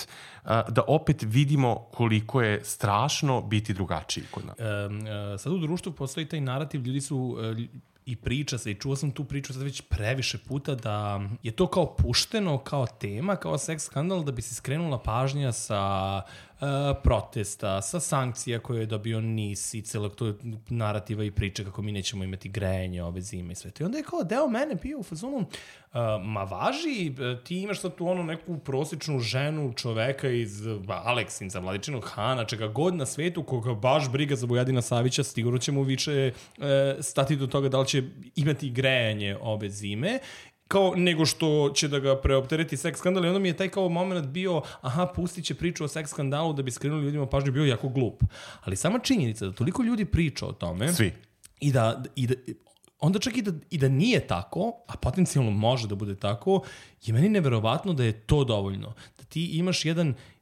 opet vidimo koliko je strašno biti drugačiji kod nas. Sad u društvu postoji taj narativ, ljudi su... I priča se, i čuo sam tu priču sad već previše puta, da je to kao pušteno, kao tema, kao seks skandal, da bi se skrenula pažnja sa protesta, sa sankcija koje je dobio NIS i celog to narativa i priče kako mi nećemo imati grejanje ove zime i sve to. I onda je kao deo mene bio u fazonu, ma važi, ti imaš sad tu neku prosječnu ženu, čoveka iz Aleksinca, Vladičinog Hana, čega god na svetu, koga baš briga za Vujadina Savića, sigurno će mu više stati do toga da li će imati grejanje ove zime, kao nego što će da ga preoptereti seks skandal. I onda mi je taj kao moment bio, pustit će priču o seks skandalu da bi skrenuli ljudima pažnju, bio jako glup. Ali sama činjenica da toliko ljudi priča o tome, svi, i da onda čak i da nije tako, a potencijalno može da bude tako, je meni neverovatno da je to dovoljno. Da ti imaš jedan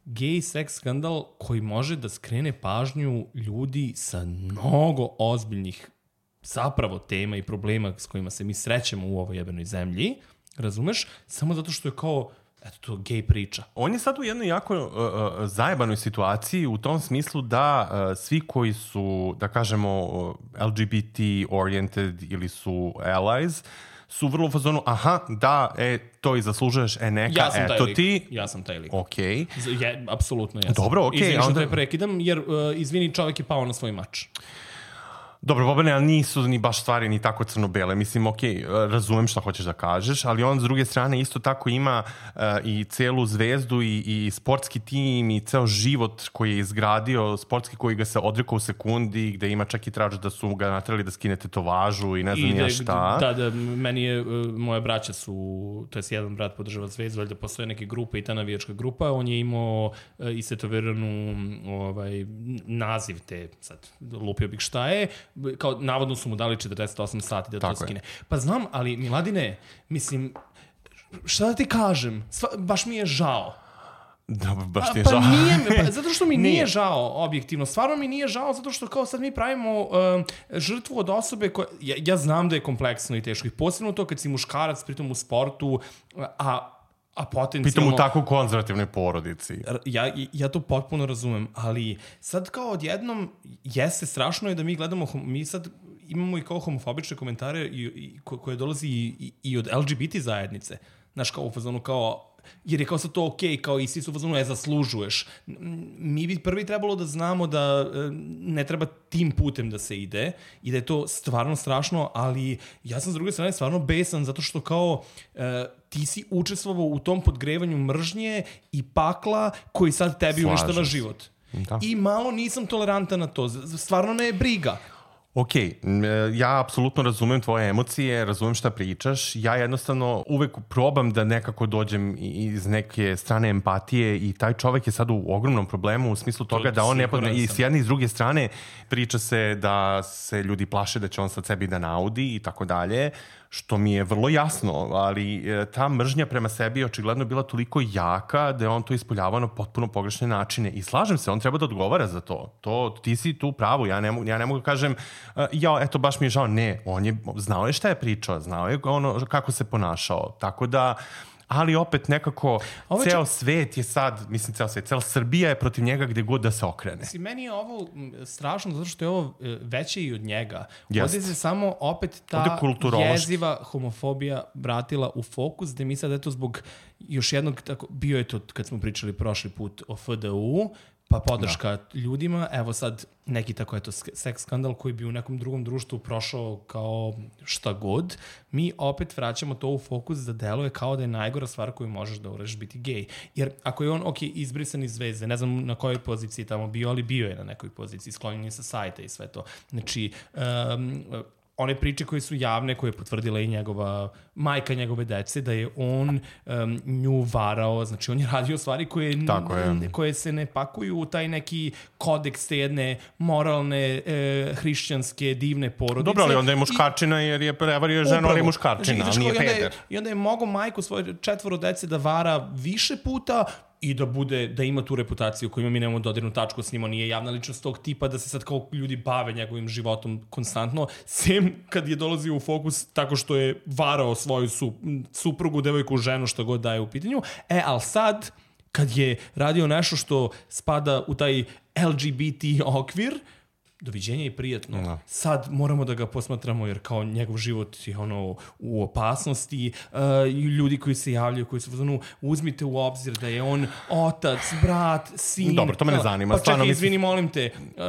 gej seks skandal koji može da skrene pažnju ljudi sa mnogo ozbiljnih zapravo tema i problema s kojima se mi srećemo u ovoj jebenoj zemlji, razumeš? Samo zato što je kao, eto to, gej priča. On je sad u jednoj jako zajebanoj situaciji u tom smislu da svi koji su, da kažemo, LGBT oriented ili su allies, su vrlo u fazonu, aha, da, to i zaslužuješ, neka, eto ti. Ja sam taj lik. Okej. Apsolutno ja sam. Dobro, okej. Izvini što te prekidam, jer, izvini, čovjek je pao na svoj mač. Dobro, Bobane, ali nisu ni baš stvari ni tako crno-bele. Mislim, okej, razumem šta hoćeš da kažeš, ali on s druge strane isto tako ima i celu zvezdu i sportski tim i ceo život koji je izgradio, sportski koji ga se odrekao u sekundi, gde ima čak i trač da su ga natrali da skine tetovažu i ne znam nija šta. Da, meni je, moje braća su, to je jedan brat podržava zvezdu, ali da postoje neke grupe i ta navijačka grupa, on je imao isetoviranu naziv te, sad lupio bih šta je, kao navodno su mu dali 48 sati da to skine. Pa znam, ali Miladine, mislim, šta da ti kažem? Baš mi je žao. Da, baš ti je žao. Zato što mi nije žao, objektivno. Stvarno mi nije žao, zato što kao sad mi pravimo žrtvu od osobe koja... Ja znam da je kompleksno i teško. I posebno to kad si muškarac, pritom u sportu, a potencijalno... Pitam u tako konzervativnoj porodici. Ja to potpuno razumem, ali sad kao odjednom jeste strašno je da mi gledamo, mi sad imamo i kao homofobične komentare koje dolazi i od LGBT zajednice. Znaš, kao u fazonu kao... Jer je kao sad to okej, kao i svi su u fazonu, zaslužuješ. Mi bi prvi trebalo da znamo da ne treba tim putem da se ide i da je to stvarno strašno, ali ja sam s druge strane stvarno besan zato što kao ti si učestvovao u tom podgrevanju mržnje i pakla koji sad tebi uništava život. Da. I malo nisam tolerantan na to. Stvarno me je briga. Ok, ja apsolutno razumem tvoje emocije, razumem šta pričaš. Ja jednostavno uvek probam da nekako dođem iz neke strane empatije i taj čovek je sad u ogromnom problemu u smislu toga da on i s jedne i s druge strane priča se da se ljudi plaše da će on sad sebi da naudi i tako dalje, što mi je vrlo jasno, ali ta mržnja prema sebi je očigledno bila toliko jaka da je on to ispoljavao na potpuno pogrešne načine. I slažem se, on treba da odgovara za to. Ti si tu pravo, ja ne mogu da kažem eto, baš mi je žao. Ne, znao je šta je pričao, znao je kako se ponašao. Tako da, ali opet nekako ceo svet je sad, mislim ceo svet, cela Srbija je protiv njega gde god da se okrene. Meni je ovo strašno zato što je ovo veće i od njega. Ovdje se samo opet ta jeziva homofobija vratila u fokus, gde mi sad eto zbog još jednog, bio je to kad smo pričali prošli put o FDU, pa podrška ljudima, evo sad neki tako eto seks skandal koji bi u nekom drugom društvu prošao kao šta god, mi opet vraćamo to u fokus da deluje kao da je najgora stvar koju možeš da uradiš biti gej. Jer ako je on, izbrisan iz zvezde, ne znam na kojoj poziciji tamo bio, ali bio je na nekoj poziciji, sklonjen je sa sajta i sve to. Znači, one priče koje su javne, koje je potvrdila i njegova majka njegove dece, da je on nju varao, znači on je radio stvari koje se ne pakuju u taj neki kodeks te jedne moralne, hrišćanske, divne porodice. Dobro, ali onda je muškarčina jer je prevario ženu, ali je muškarčina, ali nije peder. I onda je mogao majku svoje 4 dece da vara više puta i da ima tu reputaciju koju mi nemamo dodirnu tačku s njim, on nije javna ličnost tog tipa da se sad kao ljudi bave njegovim životom konstantno, sem kad je dolazio u fokus tako što je varao svoju suprugu, devojku, ženu, što god daje u pitanju. Ali sad, kad je radio nešto što spada u taj LGBT okvir, doviđenja i prijatno. No. Sad moramo da ga posmatramo jer kao njegov život je u opasnosti. Ljudi koji se javljaju, koji su uzmite u obzir da je on otac, brat, sin. Dobro, to me ne zanima. Pa čekaj, izvini, molim te.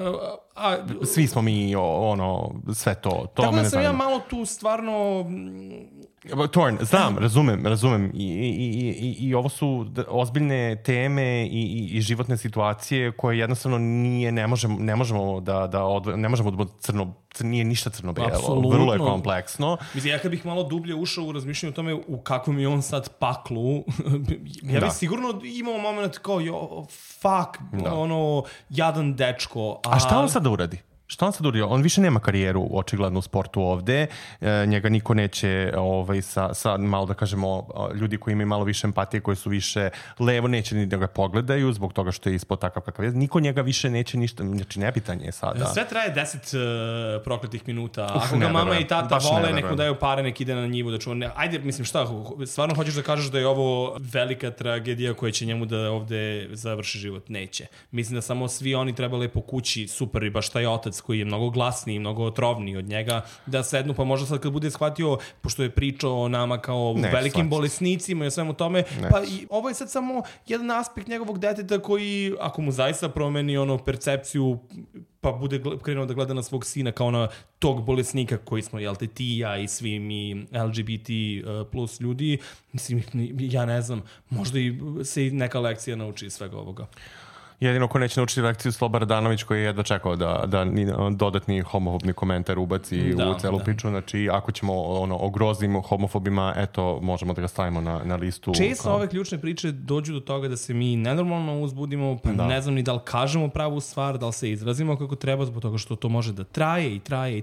Svi smo mi sve to. Tako da sam ja malo tu stvarno... Torn, znam, razumem i ovo su ozbiljne teme i životne situacije koje jednostavno ne možemo da crno, nije ništa crno-belo, vrlo je kompleksno. Mislim, ja kad bih malo dublje ušao u razmišljanju o tome u kakvom je on sad paklu, ja bih sigurno imao moment kao, fuck, jadan dečko. A šta on sad da uradi? Šta on sad uradio? On više nema karijeru očigledno u sportu ovde. Njega niko neće sa malo da kažemo ljudi koji imaju malo više empatije, koji su više levo, neće ni da ga pogledaju zbog toga što je ispod takav kakav je. Niko njega više neće ništa, znači nepitanje je sada. Sve traje 10 prokletih minuta. Ako ga mama i tata vole, nek mu daju pare, nek ide na njivu da čuva. Ajde, mislim šta, stvarno hoćeš da kažeš da je ovo velika tragedija koja će njemu da ovde završi život? Neće. Mislim da samo svi oni trebali po kući, super, i baš taj otac koji je mnogo glasniji, mnogo otrovniji od njega, da sednu, pa možda sad kad bude shvatio, pošto je pričao o nama kao velikim bolesnicima i o svemu tome, pa i ovo je sad samo jedan aspekt njegovog deteta koji, ako mu zaista promeni percepciju, pa bude krenuo da gleda na svog sina kao na tog bolesnika koji smo, jel te, ti, ja i svi mi LGBT plus ljudi, mislim, ja ne znam, možda i se i neka lekcija nauči iz svega ovoga. Jedino ko neće naučiti lekciju Sloba Radanović koji je jedva čekao da dodatni homofobni komentar ubaci u celu priču. Znači, ako ćemo o groznim homofobima, eto, možemo da ga stavimo na listu. Često ove ključne priče dođu do toga da se mi nenormalno uzbudimo, pa ne znam ni da li kažemo pravu stvar, da li se izrazimo kako treba, zbog toga što to može da traje.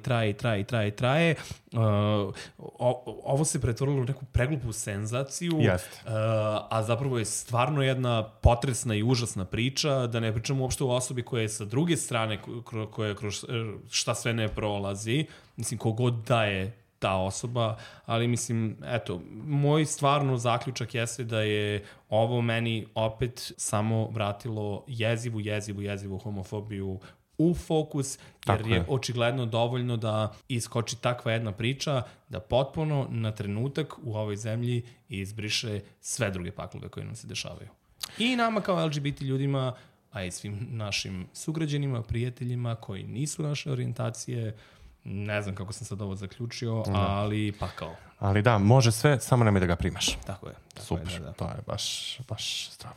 Ovo se pretvorilo u neku preglupu senzaciju, a zapravo je stvarno jedna potresna i užasna priča, da ne pričamo uopšte o osobi koja je sa druge strane, koja kroz šta sve ne prolazi, mislim, kogod da je ta osoba, ali mislim, eto, moj stvarno zaključak jeste da je ovo meni opet samo vratilo jezivu homofobiju u fokus, jer je očigledno dovoljno da iskoči takva jedna priča, da potpuno na trenutak u ovoj zemlji izbriše sve druge paklove koje nam se dešavaju. I nama kao LGBT ljudima, a i svim našim sugrađanima, prijateljima koji nisu naše orijentacije, ne znam kako sam sad ovo zaključio, ali pakao. Ali da, može sve, samo nemoj da ga primaš. Tako je. Super, to je baš strava.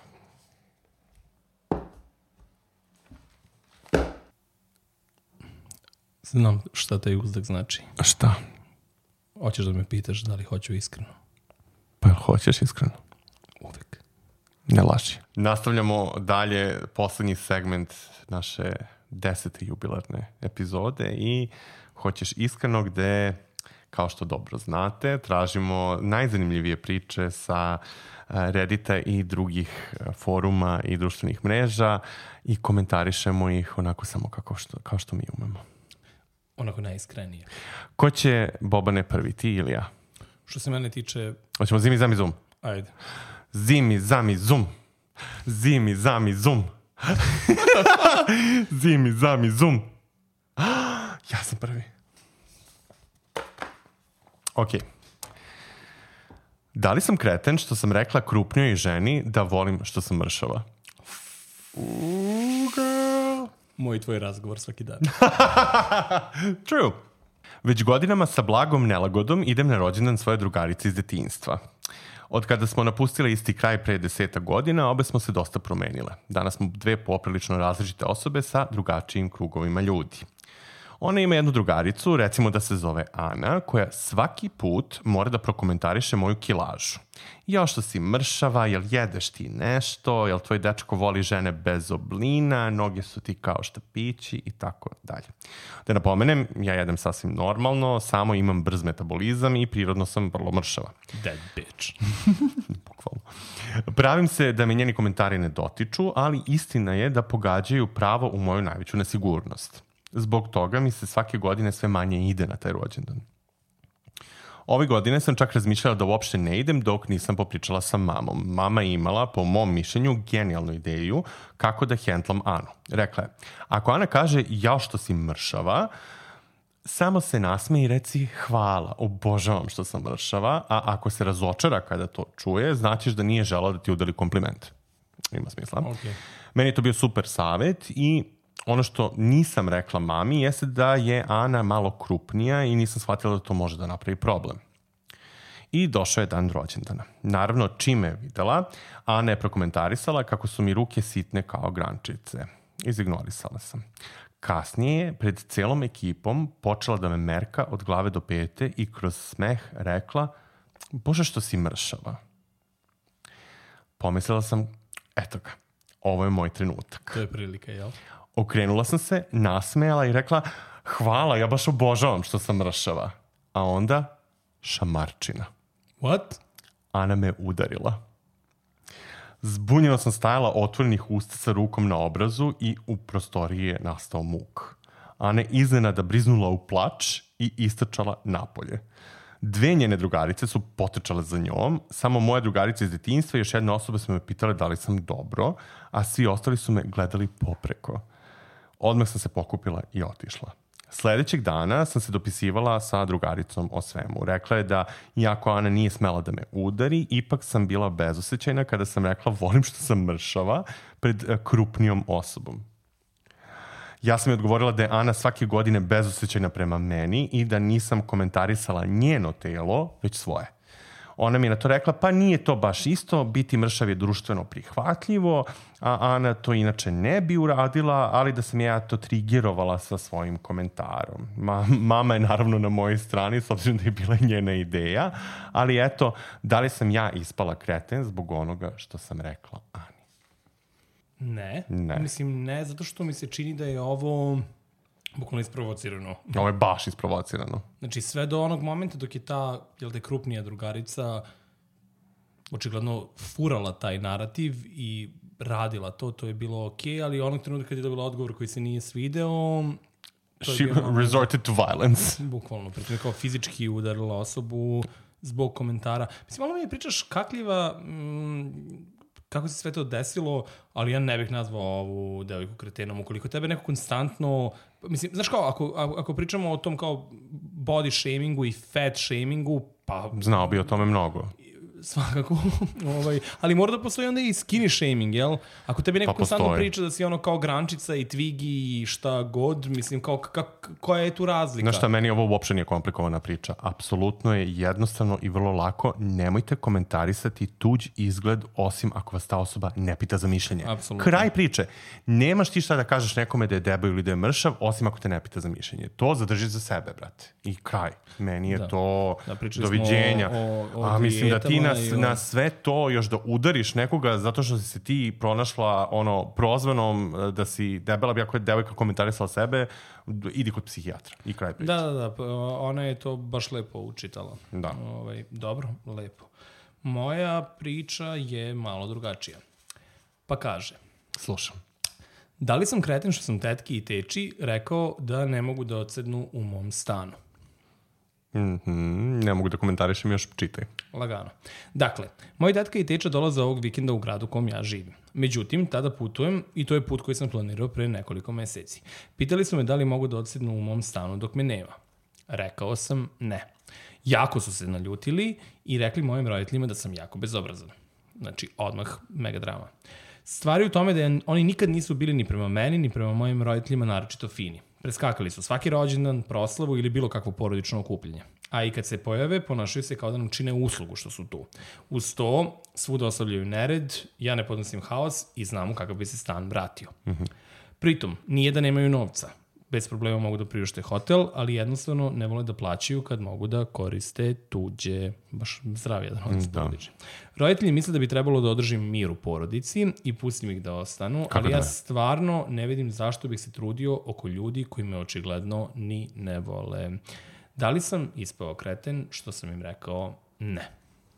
Znam šta taj uzdak znači. Šta? Hoćeš da me pitaš da li hoću iskreno? Pa hoćeš iskreno? Uvek. Ne laži. Nastavljamo dalje poslednji segment naše 10. jubilarne epizode i hoćeš iskreno, gde, kao što dobro znate, tražimo najzanimljivije priče sa Reddita i drugih foruma i društvenih mreža i komentarišemo ih onako samo kao što mi umemo. Onako najiskrenije. Ko će, Bobane, prvi, ti ili ja? Što se mene tiče... Hoćemo zimi, zami, zum. Ajde. Zimi, zami, zum. Zimi, zami, zum. Zimi, zami, zum. Ja sam prvi. Ok. Da li sam kreten što sam rekla krupnjoj ženi da volim što sam mršava? Moj i tvoj razgovor svaki dan. True. Već godinama sa blagom nelagodom idem na rođendan svoje drugarice iz detinjstva. Od kada smo napustili isti kraj pre 10 godina, obe smo se dosta promenile. Danas smo dve poprilično različite osobe sa drugačijim krugovima ljudi. Ona ima jednu drugaricu, recimo da se zove Ana, koja svaki put mora da prokomentariše moju kilažu. Jel što si mršava, jel jedeš ti nešto, jel tvoj dečko voli žene bez oblina, noge su ti kao štapići i tako dalje. Da napomenem, ja jedem sasvim normalno, samo imam brz metabolizam i prirodno sam vrlo mršava. Dead bitch. Bukvalno. Pravim se da me njeni komentari ne dotiču, ali istina je da pogađaju pravo u moju najveću nesigurnost. Zbog toga mi se svake godine sve manje ide na taj rođendan. Ove godine sam čak razmišljala da uopšte ne idem dok nisam popričala sa mamom. Mama je imala, po mom mišljenju, genijalnu ideju kako da hendlam Anu. Rekla je, ako Ana kaže jao što si mršava, samo se nasmeji i reci hvala, obožavam što sam mršava, a ako se razočara kada to čuje, značiš da nije želao da ti udeli kompliment. Ima smisla. Okay. Meni je to bio super savjet i ono što nisam rekla mami jeste da je Ana malo krupnija i nisam shvatila da to može da napravi problem. I došao je dan rođendana. Naravno, čim me videla, Ana je prokomentarisala kako su mi ruke sitne kao grančice. Izignorisala sam. Kasnije je pred celom ekipom počela da me merka od glave do pete i kroz smeh rekla, Bože što si mršava. Pomislila sam, eto ga, ovo je moj trenutak. To je prilika, jel? Okrenula sam se, nasmejala i rekla, hvala, ja baš obožavam što sam mršava. A onda, šamarčina. What? Ana me udarila. Zbunjeno sam stajala otvorenih usta sa rukom na obrazu i u prostoriji je nastao muk. Ana je iznenada briznula u plač i istrčala napolje. 2 njene drugarice su potrčale za njom, samo moja drugarica iz detinjstva i još jedna osoba su me pitale da li sam dobro, a svi ostali su me gledali popreko. Odmah sam se pokupila i otišla. Sledećeg dana sam se dopisivala sa drugaricom o svemu. Rekla je da, iako Ana nije smela da me udari, ipak sam bila bezosećajna kada sam rekla volim što sam mršava pred krupnijom osobom. Ja sam joj odgovorila da je Ana svake godine bezosećajna prema meni i da nisam komentarisala njeno telo, već svoje. Ona mi je na to rekla, pa nije to baš isto, biti mršav je društveno prihvatljivo, a Ana to inače ne bi uradila, ali da sam ja to trigerovala sa svojim komentarom. Mama je naravno na mojoj strani, s obzirom da je bila njena ideja, ali eto, da li sam ja ispala kreten zbog onoga što sam rekla Ani? Ne. Mislim, ne, zato što mi se čini da je ovo bukvalno isprovocirano. Ovo je baš isprovocirano. Znači, sve do onog momenta dok je ta, jel te, krupnija drugarica očigledno furala taj narativ i radila to je bilo okej, ali onog trenutka kad je dobila odgovor koji se nije svideo, She resorted to violence. Bukvalno, pritom kao fizički udarila osobu zbog komentara. Mislim, malo mi je pričaš kakljiva, kako se sve to desilo, ali ja ne bih nazvao ovu devojku kretenom. Ukoliko tebe neko konstantno... Mislim, znaš kao, ako pričamo o tom kao body shamingu i fat shamingu, pa... Znao bi o tome mnogo. Svakako. Ali mora da postoji onda i skinny shaming, jel? Ako tebi neko konstantno priča da si ono kao grančica i twigi i šta god, mislim, kao koja je tu razlika? Znaš šta, meni ovo uopšte nije komplikovana priča. Apsolutno je jednostavno i vrlo lako. Nemojte komentarisati tuđ izgled, osim ako vas ta osoba ne pita za mišljenje. Apsolutno. Kraj priče. Nemaš ti šta da kažeš nekome da je debel ili da je mršav, osim ako te ne pita za mišljenje. To zadrži za sebe, brate. I kraj. Meni je to doviđenja. A mislim da ti na sve to još da udariš nekoga zato što si se ti pronašla prozvanom da si debela, bi ako je devojka komentarisala sebe, idi kod psihijatra i kraj priče. Da, ona je to baš lepo učitala. Da. Dobro, lepo. Moja priča je malo drugačija. Pa kaže. Slušam. Da li sam kreten što sam tetki i teči rekao da ne mogu da odsednu u mom stanu? Ne mogu da komentarišem, još čitaj. Lagano. Dakle, moji tetka i teča dolaze ovog vikenda u gradu u kom ja živim. Međutim, tada putujem i to je put koji sam planirao pre nekoliko meseci. Pitali su me da li mogu da odsednu u mom stanu dok me nema. Rekao sam ne. Jako su se naljutili i rekli mojim roditeljima da sam jako bezobrazan. Znači, odmah mega drama. Stvari u tome da oni nikad nisu bili ni prema meni, ni prema mojim roditeljima naročito fini. Preskakali su svaki rođendan, proslavu ili bilo kakvo porodično okupljenje. A i kad se pojave, ponašaju se kao da nam čine uslugu što su tu. Uz to, svuda ostavljaju nered, ja ne podnosim haos i znam kakav bi se stan vratio. Pritom, nije da nemaju novca. Bez problema mogu da priušte hotel, ali jednostavno ne vole da plaćaju kad mogu da koriste tuđe. Baš zdrav jedan odnos porodični. Roditelji misle da bi trebalo da održim mir u porodici i pustim ih da ostanu, ali ja stvarno ne vidim zašto bih se trudio oko ljudi koji me očigledno ni ne vole. Da li sam ispao kreten što sam im rekao ne?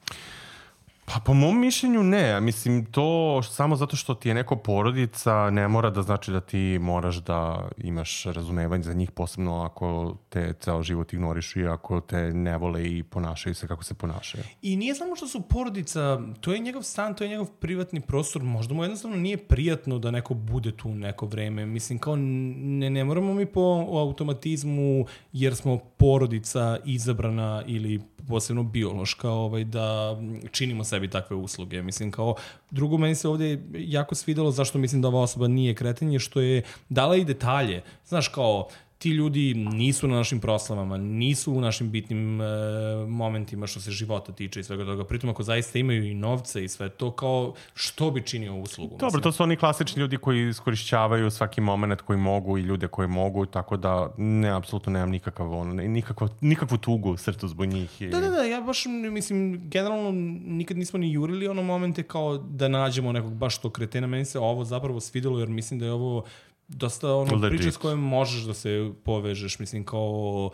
Pa po mom mišljenju ne. Mislim, to samo zato što ti je neko porodica ne mora da znači da ti moraš da imaš razumevanje za njih, posebno ako te ceo život ignorišu i ako te ne vole i ponašaju se kako se ponašaju. I nije samo što su porodica, to je njegov stan, to je njegov privatni prostor, možda mu jednostavno nije prijatno da neko bude tu neko vreme. Mislim, kao ne moramo mi po automatizmu, jer smo porodica izabrana ili posebno biološka, da činimo sebi takve usluge. Mislim, kao drugo, meni se ovdje jako svidelo zašto mislim da ova osoba nije kretenje, što je dala i detalje. Znaš, kao ti ljudi nisu na našim proslavama, nisu u našim bitnim momentima što se života tiče i svega toga. Pritom ako zaista imaju i novce i sve to, kao što bi činio uslugu? Dobro, mislim. To su oni klasični ljudi koji iskorišćavaju svaki moment koji mogu i ljude koji mogu, tako da ne, apsolutno nemam nikakvu tugu u srcu zbog njih. Da, ja baš mislim, generalno nikad nismo ni jurili momente kao da nađemo nekog baš to kretena. Meni se ovo zapravo svidelo jer mislim da je ovo dosta ono priče s kojom možeš da se povežeš, mislim kao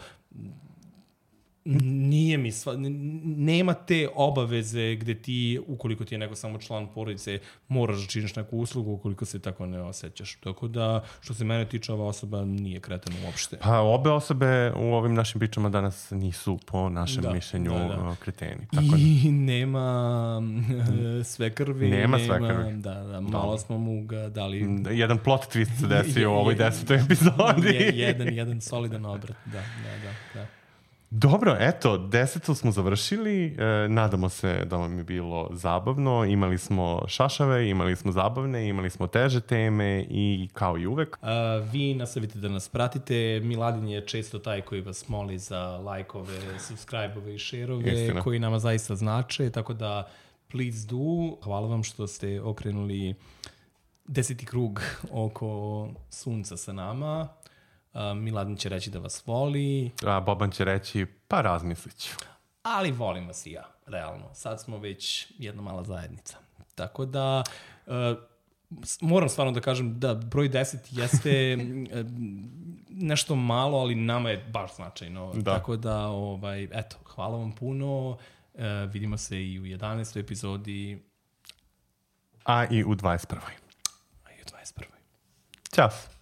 nije mi nema te obaveze gde ti, ukoliko ti je neko samo član porodice, moraš da činiš neku uslugu ukoliko se tako ne osjećaš. Tako da, što se mene tiče, ova osoba nije kretena uopšte. Pa obe osobe u ovim našim pričama danas nisu po našem mišljenju kreteni. Tako i nema sve krvi. Nema sve krvi. Da, malo smo mu ga dali... Jedan plot twist se desio u ovoj 10. epizodi. jedan solidan obrat, da. Dobro, eto, 10. smo završili, nadamo se da vam je bilo zabavno, imali smo šašave, imali smo zabavne, imali smo teže teme i kao i uvek. Vi nastavite da nas pratite, Miladin je često taj koji vas moli za lajkove, subscribe-ove i share-ove, koji nama zaista znače, tako da please do. Hvala vam što ste okrenuli 10. krug oko sunca sa nama. Miladin će reći da vas voli. A Boban će reći, pa razmislit ću. Ali volim vas i ja, realno. Sad smo već jedna mala zajednica. Tako da, moram stvarno da kažem da broj 10 jeste nešto malo, ali nama je baš značajno. Da. Tako da, eto, hvala vam puno. Vidimo se i u 11. epizodi. A i u 21. Ćao.